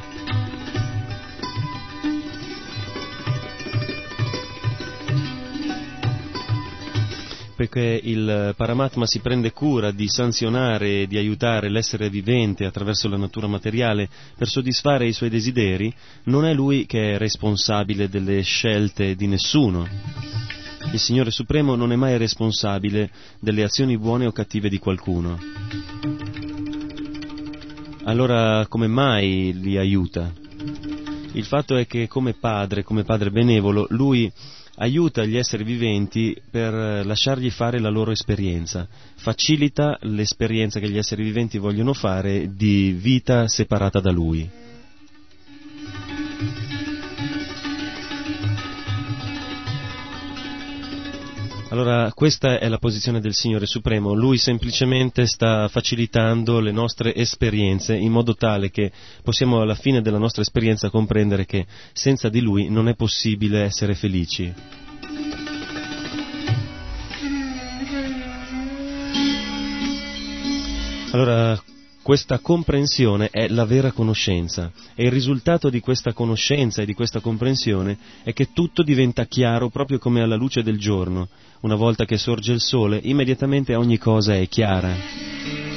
Perché il Paramatma si prende cura di sanzionare e di aiutare l'essere vivente attraverso la natura materiale per soddisfare i suoi desideri, non è lui che è responsabile delle scelte di nessuno. Il Signore Supremo non è mai responsabile delle azioni buone o cattive di qualcuno. Allora come mai li aiuta? Il fatto è che come padre benevolo, lui aiuta gli esseri viventi per lasciargli fare la loro esperienza, facilita l'esperienza che gli esseri viventi vogliono fare di vita separata da lui. Allora, questa è la posizione del Signore Supremo. Lui semplicemente sta facilitando le nostre esperienze in modo tale che possiamo alla fine della nostra esperienza comprendere che senza di Lui non è possibile essere felici. Allora, questa comprensione è la vera conoscenza, e il risultato di questa conoscenza e di questa comprensione è che tutto diventa chiaro proprio come alla luce del giorno. Una volta che sorge il sole, immediatamente ogni cosa è chiara.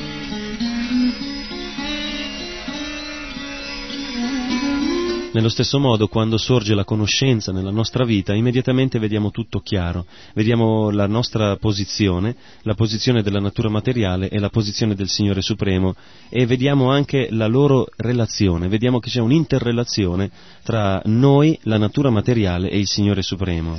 Nello stesso modo, quando sorge la conoscenza nella nostra vita, immediatamente vediamo tutto chiaro, vediamo la nostra posizione, la posizione della natura materiale e la posizione del Signore Supremo, e vediamo anche la loro relazione, vediamo che c'è un'interrelazione tra noi, la natura materiale e il Signore Supremo.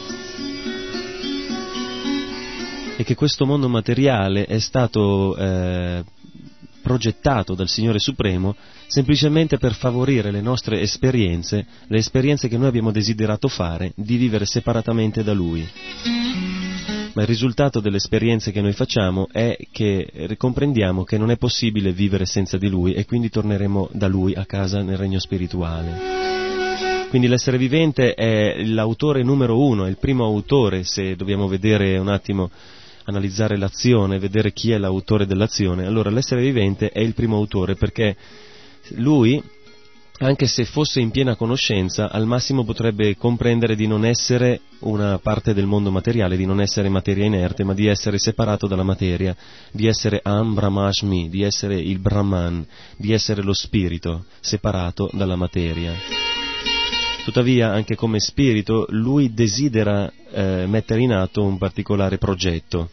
E che questo mondo materiale è stato progettato dal Signore Supremo semplicemente per favorire le nostre esperienze, le esperienze che noi abbiamo desiderato fare, di vivere separatamente da Lui. Ma il risultato delle esperienze che noi facciamo è che comprendiamo che non è possibile vivere senza di Lui, e quindi torneremo da Lui a casa nel regno spirituale. Quindi l'essere vivente è l'autore numero uno, è il primo autore, se dobbiamo vedere un attimo, analizzare l'azione, vedere chi è l'autore dell'azione. Allora l'essere vivente è il primo autore, perché lui, anche se fosse in piena conoscenza, al massimo potrebbe comprendere di non essere una parte del mondo materiale, di non essere materia inerte, ma di essere separato dalla materia, di essere Am Brahmashmi, di essere il Brahman, di essere lo spirito separato dalla materia. Tuttavia, anche come spirito, lui desidera mettere in atto un particolare progetto.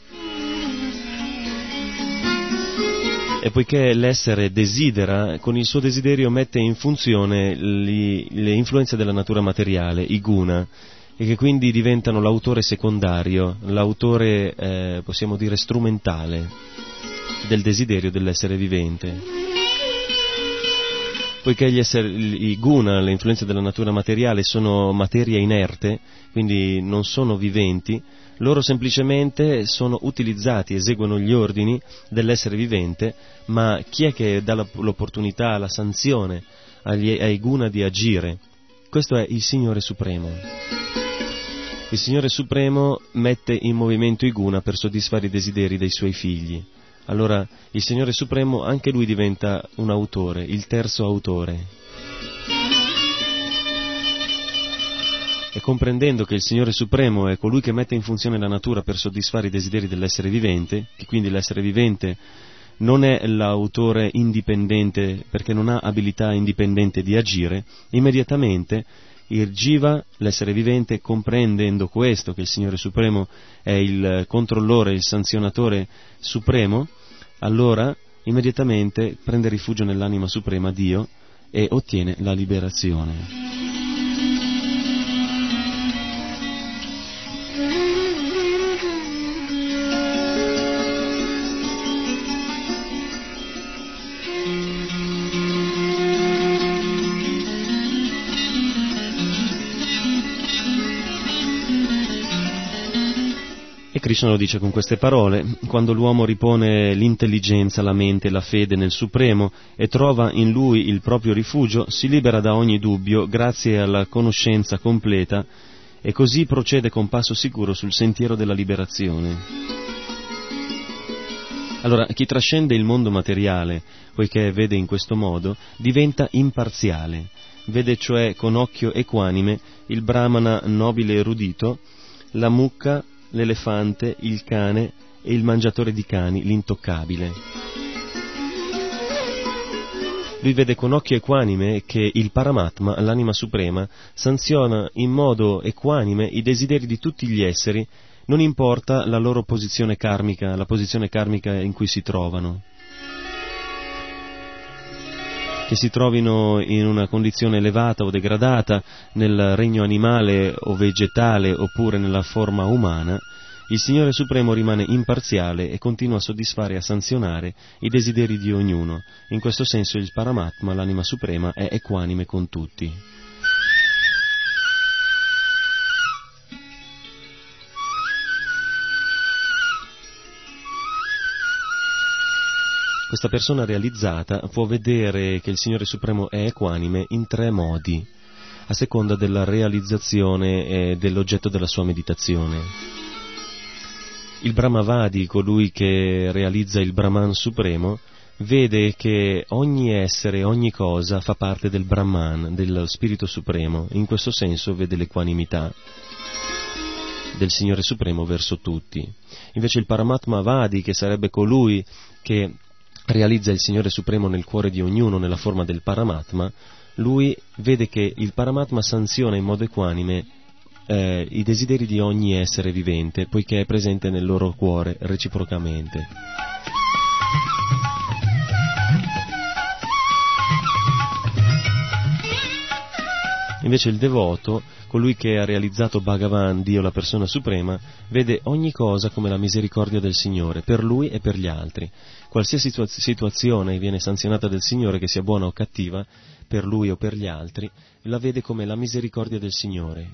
E poiché l'essere desidera, con il suo desiderio mette in funzione le influenze della natura materiale, i guna, e che quindi diventano l'autore secondario, l'autore, possiamo dire, strumentale del desiderio dell'essere vivente. Poiché i guna, le influenze della natura materiale, sono materia inerte, quindi non sono viventi, loro semplicemente sono utilizzati, eseguono gli ordini dell'essere vivente, ma chi è che dà l'opportunità, la sanzione ai guna di agire? Questo è il Signore Supremo. Il Signore Supremo mette in movimento i guna per soddisfare i desideri dei suoi figli. Allora il Signore Supremo, anche Lui diventa un autore, il terzo autore. E comprendendo che il Signore Supremo è colui che mette in funzione la natura per soddisfare i desideri dell'essere vivente, che quindi l'essere vivente non è l'autore indipendente perché non ha abilità indipendente di agire, immediatamente il Jiva, l'essere vivente, comprendendo questo, che il Signore Supremo è il controllore, il sanzionatore supremo, allora immediatamente prende rifugio nell'anima suprema, Dio, e ottiene la liberazione. E Krishna lo dice con queste parole: quando l'uomo ripone l'intelligenza, la mente e la fede nel Supremo e trova in Lui il proprio rifugio, si libera da ogni dubbio grazie alla conoscenza completa, e così procede con passo sicuro sul sentiero della liberazione. Allora, chi trascende il mondo materiale, poiché vede in questo modo, diventa imparziale, vede cioè con occhio equanime il brahmana nobile e erudito, la mucca, l'elefante, il cane e il mangiatore di cani, l'intoccabile. Lui vede con occhio equanime che il Paramatma, l'anima suprema, sanziona in modo equanime i desideri di tutti gli esseri, non importa la loro posizione karmica, la posizione karmica in cui si trovano. Che si trovino in una condizione elevata o degradata, nel regno animale o vegetale, oppure nella forma umana, il Signore Supremo rimane imparziale e continua a soddisfare e a sanzionare i desideri di ognuno. In questo senso il Paramatma, l'anima suprema, è equanime con tutti. Questa persona realizzata può vedere che il Signore Supremo è equanime in tre modi, a seconda della realizzazione dell'oggetto della sua meditazione. Il Brahmavadi, colui che realizza il Brahman Supremo, vede che ogni essere, ogni cosa fa parte del Brahman, dello Spirito Supremo. In questo senso vede l'equanimità del Signore Supremo verso tutti. Invece il Paramatma Vadi, che sarebbe colui che realizza il Signore Supremo nel cuore di ognuno nella forma del Paramatma, lui vede che il Paramatma sanziona in modo equanime i desideri di ogni essere vivente, poiché è presente nel loro cuore reciprocamente. Invece il devoto, colui che ha realizzato Bhagavan, Dio la persona suprema, vede ogni cosa come la misericordia del Signore, per lui e per gli altri. Qualsiasi situazione viene sanzionata del Signore, che sia buona o cattiva, per lui o per gli altri, la vede come la misericordia del Signore.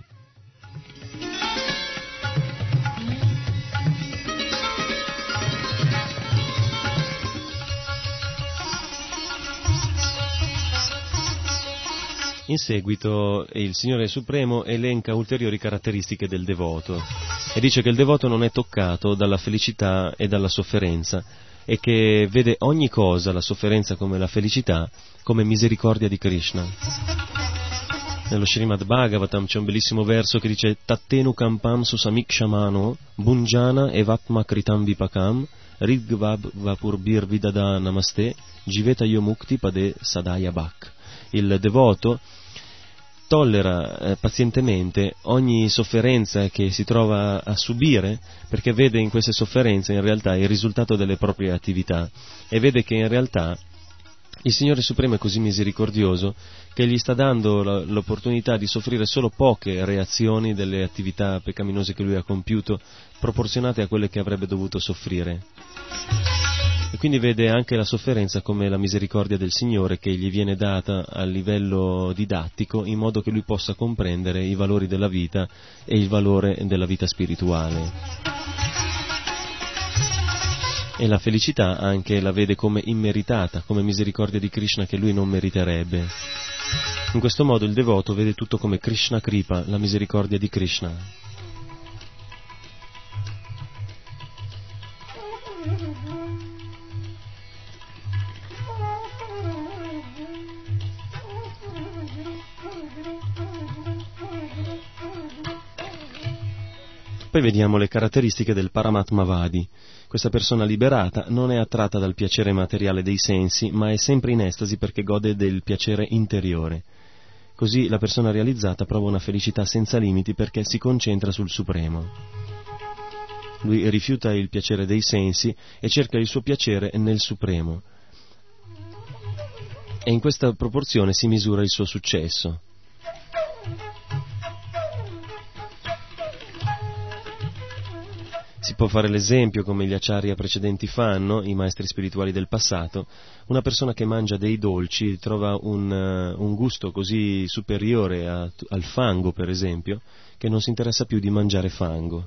In seguito il Signore Supremo elenca ulteriori caratteristiche del devoto e dice che il devoto non è toccato dalla felicità e dalla sofferenza e che vede ogni cosa, la sofferenza come la felicità, come misericordia di Krishna. Nello Srimad Bhagavatam c'è un bellissimo verso che dice Tattenu kampam susamikshamano bunjana evatma kritam vipakam ridgvab vapurbir vidada namaste jiveta yomukti pade sadaya bhak. Il devoto tollera pazientemente ogni sofferenza che si trova a subire, perché vede in queste sofferenze in realtà il risultato delle proprie attività e vede che in realtà il Signore Supremo è così misericordioso che gli sta dando l'opportunità di soffrire solo poche reazioni delle attività peccaminose che lui ha compiuto, proporzionate a quelle che avrebbe dovuto soffrire. E quindi vede anche la sofferenza come la misericordia del Signore che gli viene data a livello didattico in modo che lui possa comprendere i valori della vita e il valore della vita spirituale. E la felicità anche la vede come immeritata, come misericordia di Krishna che lui non meriterebbe. In questo modo il devoto vede tutto come Krishna Kripa, la misericordia di Krishna. Poi vediamo le caratteristiche del Paramatma Vadi. Questa persona liberata non è attratta dal piacere materiale dei sensi, ma è sempre in estasi perché gode del piacere interiore. Così la persona realizzata prova una felicità senza limiti perché si concentra sul Supremo. Lui rifiuta il piacere dei sensi e cerca il suo piacere nel Supremo. E in questa proporzione si misura il suo successo. Si può fare l'esempio, come gli acharya precedenti fanno, i maestri spirituali del passato, una persona che mangia dei dolci trova un gusto così superiore al fango, per esempio, che non si interessa più di mangiare fango.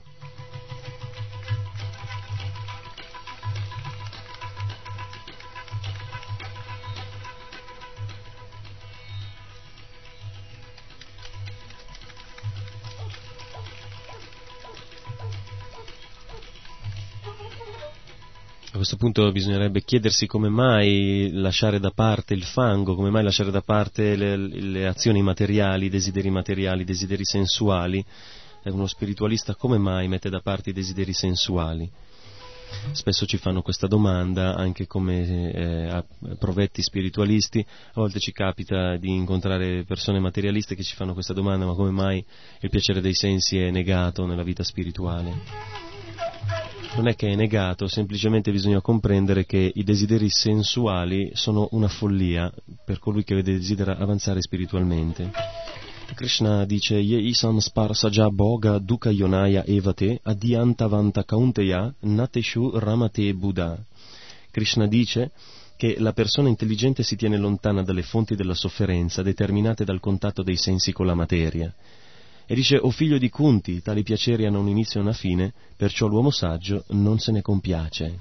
A questo punto bisognerebbe chiedersi come mai lasciare da parte il fango, come mai lasciare da parte le azioni materiali, i desideri sensuali. Uno spiritualista come mai mette da parte i desideri sensuali? Spesso ci fanno questa domanda anche come provetti spiritualisti, a volte ci capita di incontrare persone materialiste che ci fanno questa domanda: ma come mai il piacere dei sensi è negato nella vita spirituale? Non è che è negato, semplicemente bisogna comprendere che i desideri sensuali sono una follia per colui che desidera avanzare spiritualmente. Krishna dice: Ye isam sparsaja boga dukkha yonaya evate adhyantavanta kaunteya nateshu ramate buddha. Krishna dice che la persona intelligente si tiene lontana dalle fonti della sofferenza determinate dal contatto dei sensi con la materia. E dice: o figlio di Kunti, tali piaceri hanno un inizio e una fine, perciò l'uomo saggio non se ne compiace.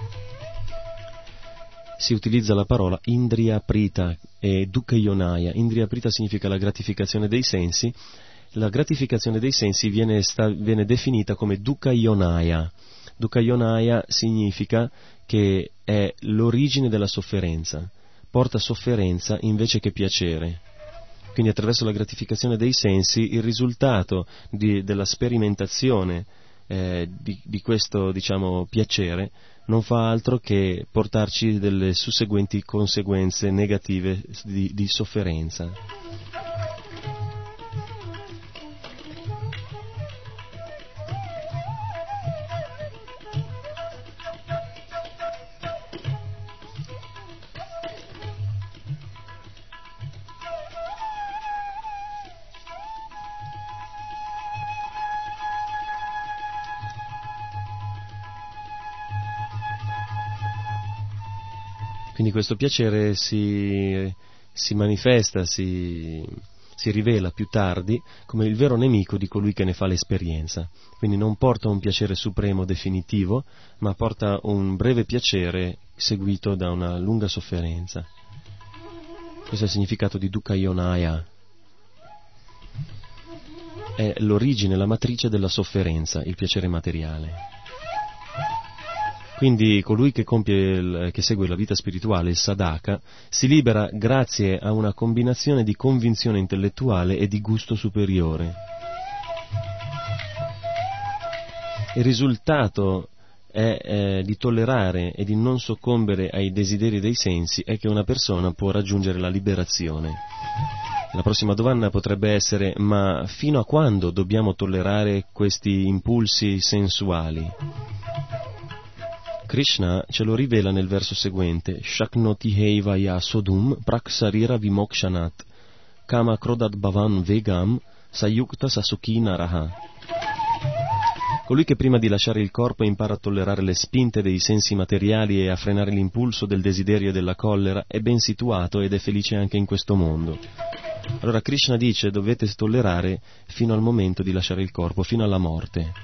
Si utilizza la parola Indriya Prita e Dukkha Yonaya. Indriya Prita significa la gratificazione dei sensi. La gratificazione dei sensi viene definita come Dukkha Yonaya. Dukkha Yonaya significa che è l'origine della sofferenza, porta sofferenza invece che piacere. Quindi attraverso la gratificazione dei sensi il risultato della sperimentazione di questo, piacere non fa altro che portarci delle susseguenti conseguenze negative di sofferenza. Quindi questo piacere si manifesta, si rivela più tardi come il vero nemico di colui che ne fa l'esperienza. Quindi non porta un piacere supremo definitivo, ma porta un breve piacere seguito da una lunga sofferenza. Questo è il significato di Dukkha Yonaya. È l'origine, la matrice della sofferenza, il piacere materiale. Quindi colui che che segue la vita spirituale, il sadhaka, si libera grazie a una combinazione di convinzione intellettuale e di gusto superiore. Il risultato di tollerare e di non soccombere ai desideri dei sensi è che una persona può raggiungere la liberazione. La prossima domanda potrebbe essere: ma fino a quando dobbiamo tollerare questi impulsi sensuali? Krishna ce lo rivela nel verso seguente: Shaknoti heiva ya sodum praksarira vimokshanat kama krodat bhavan vegam sayukta sasuki naraha. Colui che prima di lasciare il corpo impara a tollerare le spinte dei sensi materiali e a frenare l'impulso del desiderio e della collera è ben situato ed è felice anche in questo mondo. Allora Krishna dice: dovete tollerare fino al momento di lasciare il corpo, fino alla morte.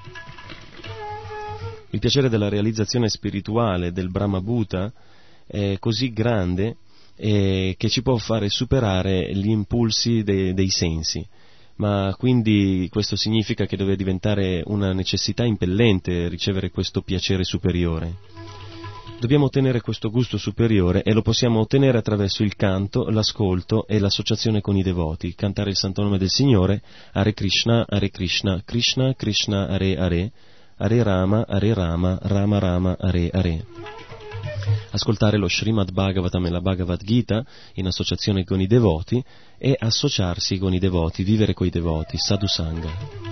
Il piacere della realizzazione spirituale del Brahma Bhuta è così grande che ci può fare superare gli impulsi dei sensi, ma quindi questo significa che deve diventare una necessità impellente ricevere questo piacere superiore. Dobbiamo ottenere questo gusto superiore e lo possiamo ottenere attraverso il canto, l'ascolto e l'associazione con i devoti. Cantare il santo nome del Signore, Hare Krishna, Krishna Krishna, Hare Hare, Hare Rama, Rama Rama, Hare Hare. Ascoltare lo Srimad Bhagavatam e la Bhagavad Gita in associazione con i devoti e associarsi con i devoti, vivere coi devoti, Sadhu Sangha.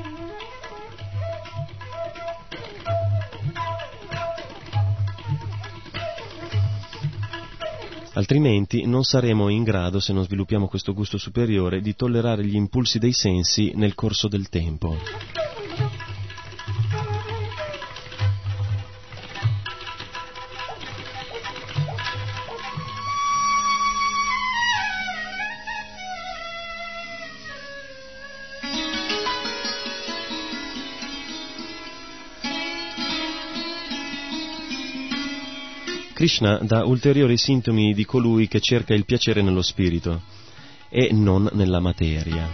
Altrimenti non saremo in grado, se non sviluppiamo questo gusto superiore, di tollerare gli impulsi dei sensi nel corso del tempo. Krishna dà ulteriori sintomi di colui che cerca il piacere nello spirito e non nella materia.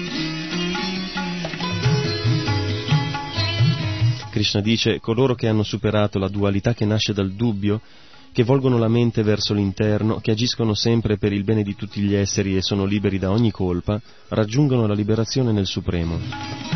Krishna dice: coloro che hanno superato la dualità che nasce dal dubbio, che volgono la mente verso l'interno, che agiscono sempre per il bene di tutti gli esseri e sono liberi da ogni colpa, raggiungono la liberazione nel Supremo.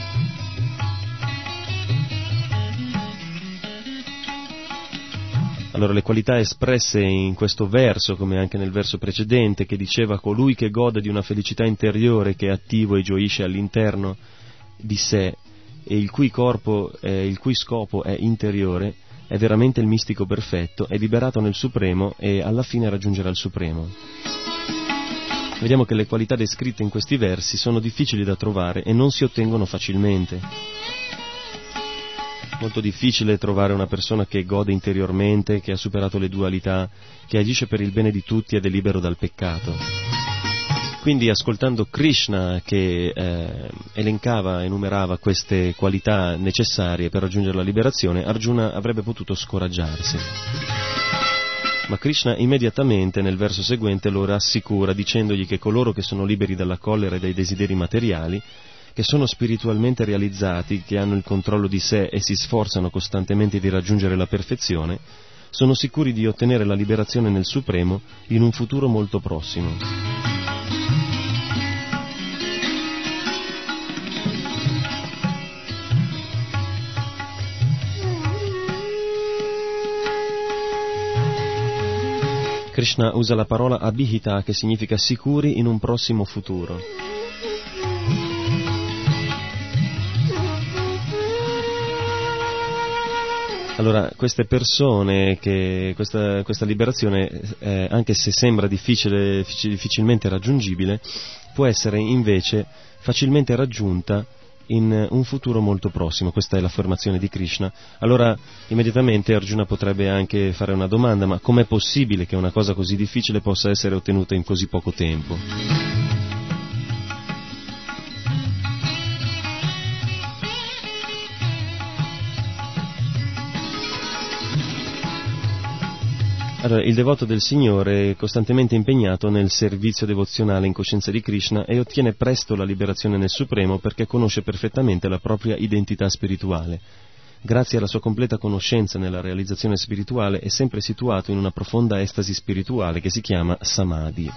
Allora le qualità espresse in questo verso, come anche nel verso precedente, che diceva colui che gode di una felicità interiore, che è attivo e gioisce all'interno di sé e il cui scopo è interiore, è veramente il mistico perfetto, è liberato nel Supremo e alla fine raggiungerà il Supremo. Vediamo che le qualità descritte in questi versi sono difficili da trovare e non si ottengono facilmente. Molto difficile trovare una persona che gode interiormente, che ha superato le dualità, che agisce per il bene di tutti ed è libero dal peccato. Quindi ascoltando Krishna che enumerava queste qualità necessarie per raggiungere la liberazione, Arjuna avrebbe potuto scoraggiarsi. Ma Krishna immediatamente nel verso seguente lo rassicura dicendogli che coloro che sono liberi dalla collera e dai desideri materiali, che sono spiritualmente realizzati, che hanno il controllo di sé e si sforzano costantemente di raggiungere la perfezione, sono sicuri di ottenere la liberazione nel Supremo in un futuro molto prossimo. Krishna usa la parola abhihita, che significa sicuri in un prossimo futuro. Allora, queste persone, questa liberazione, anche se sembra difficilmente raggiungibile, può essere invece facilmente raggiunta in un futuro molto prossimo. Questa è l'affermazione di Krishna. Allora immediatamente Arjuna potrebbe anche fare una domanda: ma com'è possibile che una cosa così difficile possa essere ottenuta in così poco tempo? Allora, il devoto del Signore è costantemente impegnato nel servizio devozionale in coscienza di Krishna e ottiene presto la liberazione nel Supremo perché conosce perfettamente la propria identità spirituale. Grazie alla sua completa conoscenza nella realizzazione spirituale è sempre situato in una profonda estasi spirituale che si chiama Samadhi.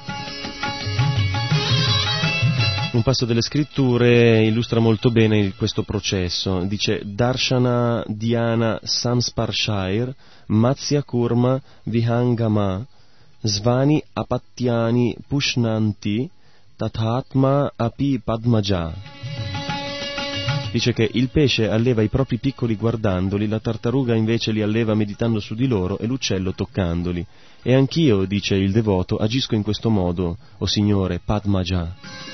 Un passo delle scritture illustra molto bene questo processo. Dice: Darshana Dhyana Samsparshair Matsya Kurma Vihangama Svani Apattyani Pushnanti Tathatma Api Padmaja. Dice che il pesce alleva i propri piccoli guardandoli, la tartaruga invece li alleva meditando su di loro e l'uccello toccandoli. E anch'io, dice il devoto, agisco in questo modo, o Signore, Padmaja.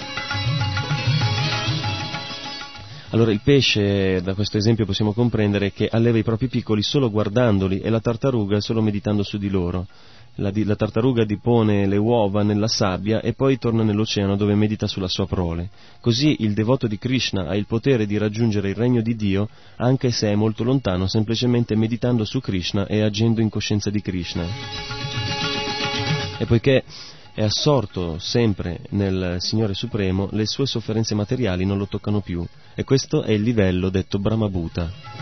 Allora il pesce, da questo esempio possiamo comprendere che alleva i propri piccoli solo guardandoli e la tartaruga solo meditando su di loro. La tartaruga dipone le uova nella sabbia e poi torna nell'oceano dove medita sulla sua prole. Così il devoto di Krishna ha il potere di raggiungere il regno di Dio anche se è molto lontano, semplicemente meditando su Krishna e agendo in coscienza di Krishna. E poiché è assorto sempre nel Signore Supremo, le sue sofferenze materiali non lo toccano più, e questo è il livello detto Brahmabhuta.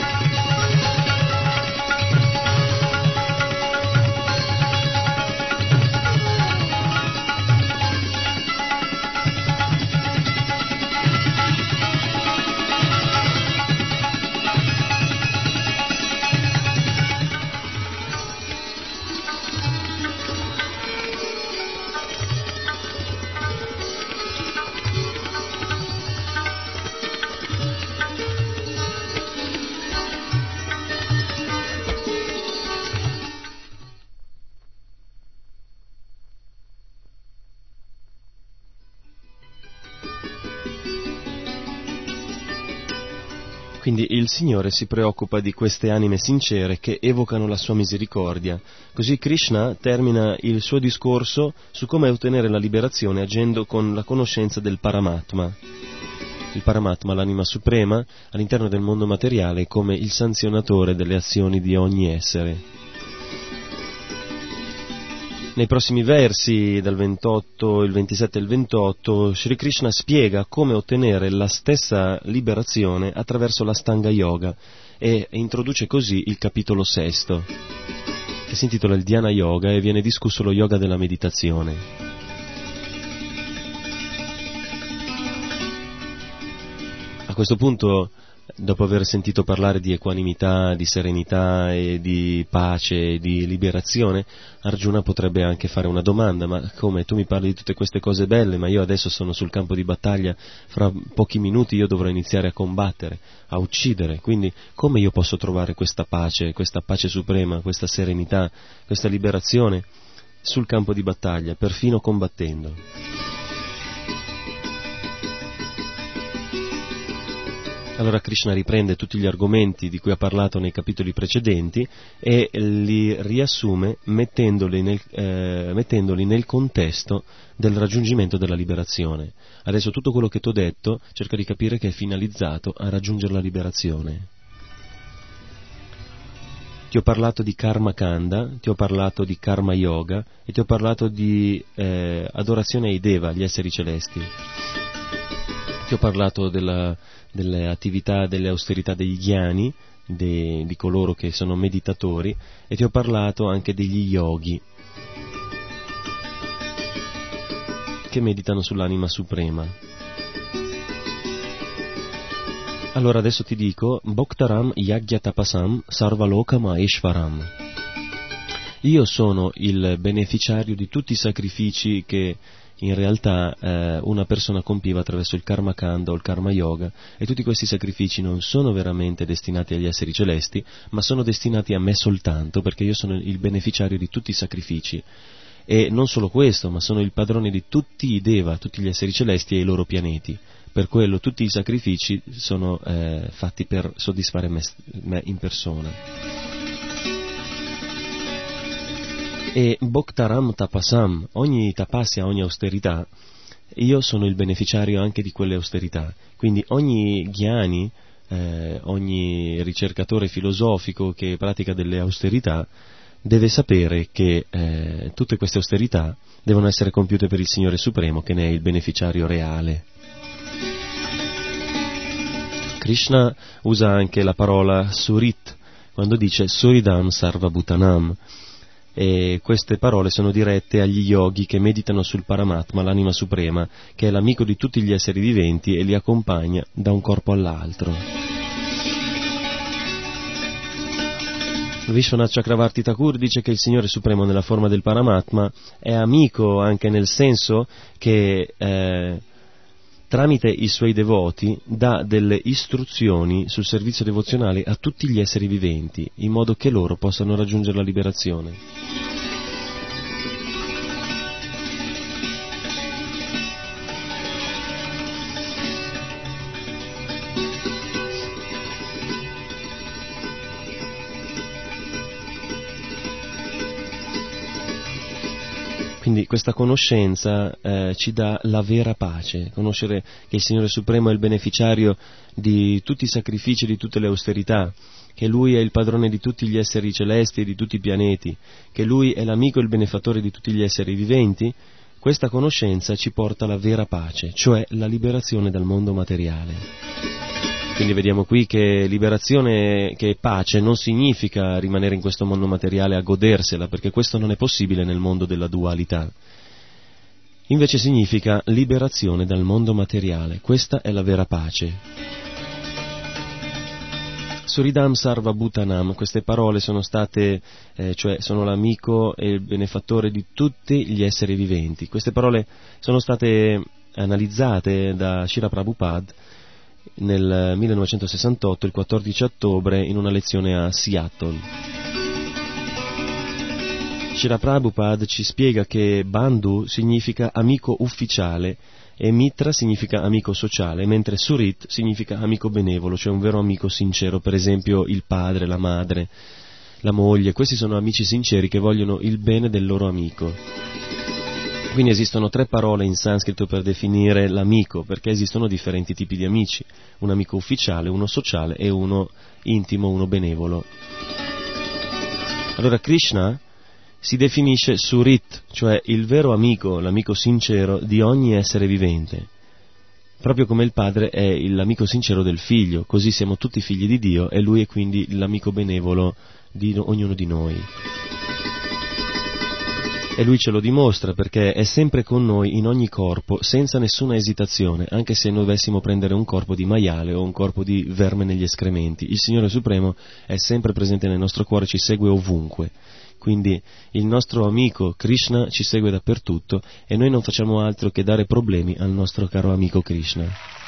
Quindi il Signore si preoccupa di queste anime sincere che evocano la sua misericordia. Così Krishna termina il suo discorso su come ottenere la liberazione agendo con la conoscenza del Paramatma. Il Paramatma, l'anima suprema, all'interno del mondo materiale come il sanzionatore delle azioni di ogni essere. Nei prossimi versi, dal 28, il 27 e il 28, Sri Krishna spiega come ottenere la stessa liberazione attraverso l'Astanga Yoga e introduce così il capitolo 6, che si intitola il Dhyana Yoga e viene discusso lo yoga della meditazione. A questo punto, dopo aver sentito parlare di equanimità, di serenità e di pace e di liberazione, Arjuna potrebbe anche fare una domanda: ma come, tu mi parli di tutte queste cose belle, ma io adesso sono sul campo di battaglia, fra pochi minuti io dovrò iniziare a combattere, a uccidere, quindi come io posso trovare questa pace suprema, questa serenità, questa liberazione sul campo di battaglia, perfino combattendo? Allora Krishna riprende tutti gli argomenti di cui ha parlato nei capitoli precedenti e li riassume mettendoli nel contesto del raggiungimento della liberazione. Adesso tutto quello che ti ho detto cerca di capire che è finalizzato a raggiungere la liberazione. Ti ho parlato di Karma Kanda, ti ho parlato di Karma Yoga e ti ho parlato di adorazione ai Deva, gli esseri celesti. Ti ho parlato delle attività, delle austerità degli Jnani, di coloro che sono meditatori, e ti ho parlato anche degli yogi che meditano sull'anima suprema. Allora adesso ti dico Bhoktaram Yagyatapasam Sarvaloka Maheshwaram. Io sono il beneficiario di tutti i sacrifici che in realtà una persona compiva attraverso il Karma Kanda o il Karma Yoga, e tutti questi sacrifici non sono veramente destinati agli esseri celesti, ma sono destinati a me soltanto, perché io sono il beneficiario di tutti i sacrifici. E non solo questo, ma sono il padrone di tutti i Deva, tutti gli esseri celesti e i loro pianeti. Per quello tutti i sacrifici sono fatti per soddisfare me in persona. E Bhoktaram Tapasam, ogni tapasya, ogni austerità, io sono il beneficiario anche di quelle austerità. Quindi ogni jnani, ogni ricercatore filosofico che pratica delle austerità deve sapere che tutte queste austerità devono essere compiute per il Signore Supremo, che ne è il beneficiario reale. Krishna usa anche la parola Surit quando dice Suridam Sarvabhutanam, e queste parole sono dirette agli yogi che meditano sul Paramatma, l'anima suprema, che è l'amico di tutti gli esseri viventi e li accompagna da un corpo all'altro. Vishwanath Chakravarti Thakur dice che il Signore Supremo nella forma del Paramatma è amico anche nel senso che tramite i suoi devoti dà delle istruzioni sul servizio devozionale a tutti gli esseri viventi, in modo che loro possano raggiungere la liberazione. Quindi questa conoscenza ci dà la vera pace, conoscere che il Signore Supremo è il beneficiario di tutti i sacrifici, di tutte le austerità, che Lui è il padrone di tutti gli esseri celesti e di tutti i pianeti, che Lui è l'amico e il benefattore di tutti gli esseri viventi. Questa conoscenza ci porta alla vera pace, cioè la liberazione dal mondo materiale. Quindi vediamo qui che liberazione, che pace non significa rimanere in questo mondo materiale a godersela, perché questo non è possibile nel mondo della dualità. Invece significa liberazione dal mondo materiale, questa è la vera pace. Suridam Sarva Bhutanam, queste parole sono state, cioè sono l'amico e il benefattore di tutti gli esseri viventi. Queste parole sono state analizzate da Srila Prabhupada nel 1968, il 14 ottobre, in una lezione a Seattle. Srila Prabhupada ci spiega che Bandhu significa amico ufficiale e Mitra significa amico sociale, mentre Surit significa amico benevolo, cioè un vero amico sincero, per esempio il padre, la madre, la moglie. Questi sono amici sinceri che vogliono il bene del loro amico. Quindi esistono 3 parole in sanscrito per definire l'amico, perché esistono differenti tipi di amici, un amico ufficiale, uno sociale e uno intimo, uno benevolo. Allora Krishna si definisce Surit, cioè il vero amico, l'amico sincero di ogni essere vivente, proprio come il padre è l'amico sincero del figlio, così siamo tutti figli di Dio e lui è quindi l'amico benevolo di ognuno di noi. E lui ce lo dimostra perché è sempre con noi in ogni corpo, senza nessuna esitazione, anche se noi dovessimo prendere un corpo di maiale o un corpo di verme negli escrementi. Il Signore Supremo è sempre presente nel nostro cuore, ci segue ovunque. Quindi il nostro amico Krishna ci segue dappertutto e noi non facciamo altro che dare problemi al nostro caro amico Krishna.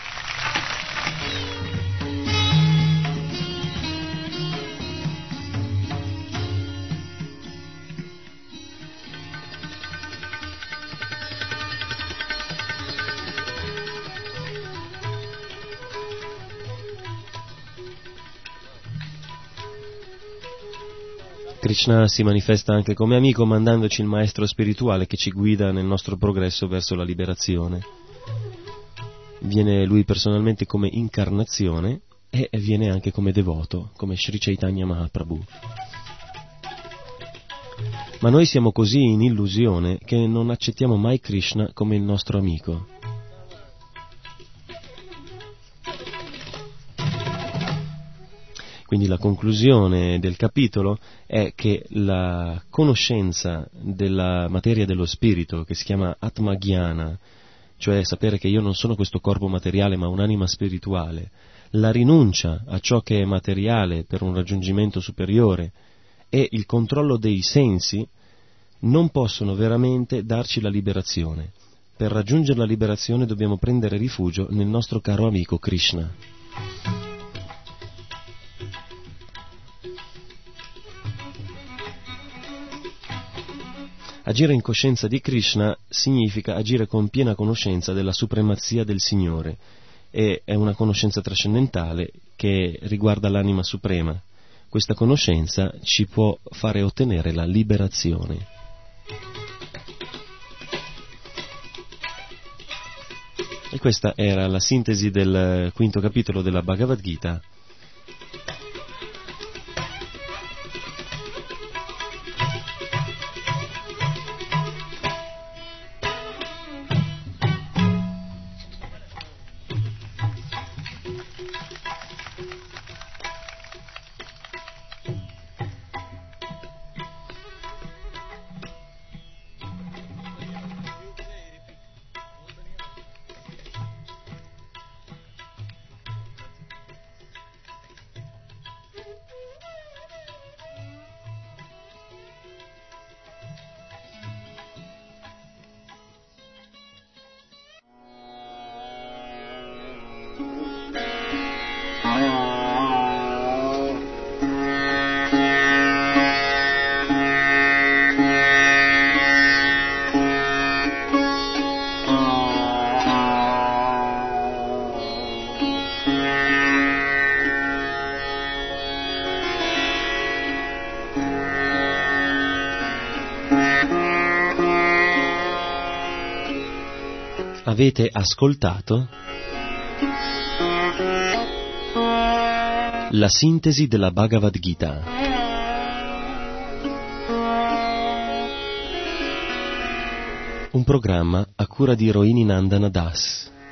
Krishna si manifesta anche come amico mandandoci il maestro spirituale che ci guida nel nostro progresso verso la liberazione. Viene lui personalmente come incarnazione e viene anche come devoto, come Sri Chaitanya Mahaprabhu. Ma noi siamo così in illusione che non accettiamo mai Krishna come il nostro amico. Quindi la conclusione del capitolo è che la conoscenza della materia dello spirito, che si chiama Atma Jnana, cioè sapere che io non sono questo corpo materiale ma un'anima spirituale, la rinuncia a ciò che è materiale per un raggiungimento superiore e il controllo dei sensi non possono veramente darci la liberazione. Per raggiungere la liberazione dobbiamo prendere rifugio nel nostro caro amico Krishna. Agire in coscienza di Krishna significa agire con piena conoscenza della supremazia del Signore, e è una conoscenza trascendentale che riguarda l'anima suprema. Questa conoscenza ci può fare ottenere la liberazione. E questa era la sintesi del quinto capitolo della Bhagavad Gita. Avete ascoltato la sintesi della Bhagavad Gita. Un programma a cura di Rohini Nandana Das.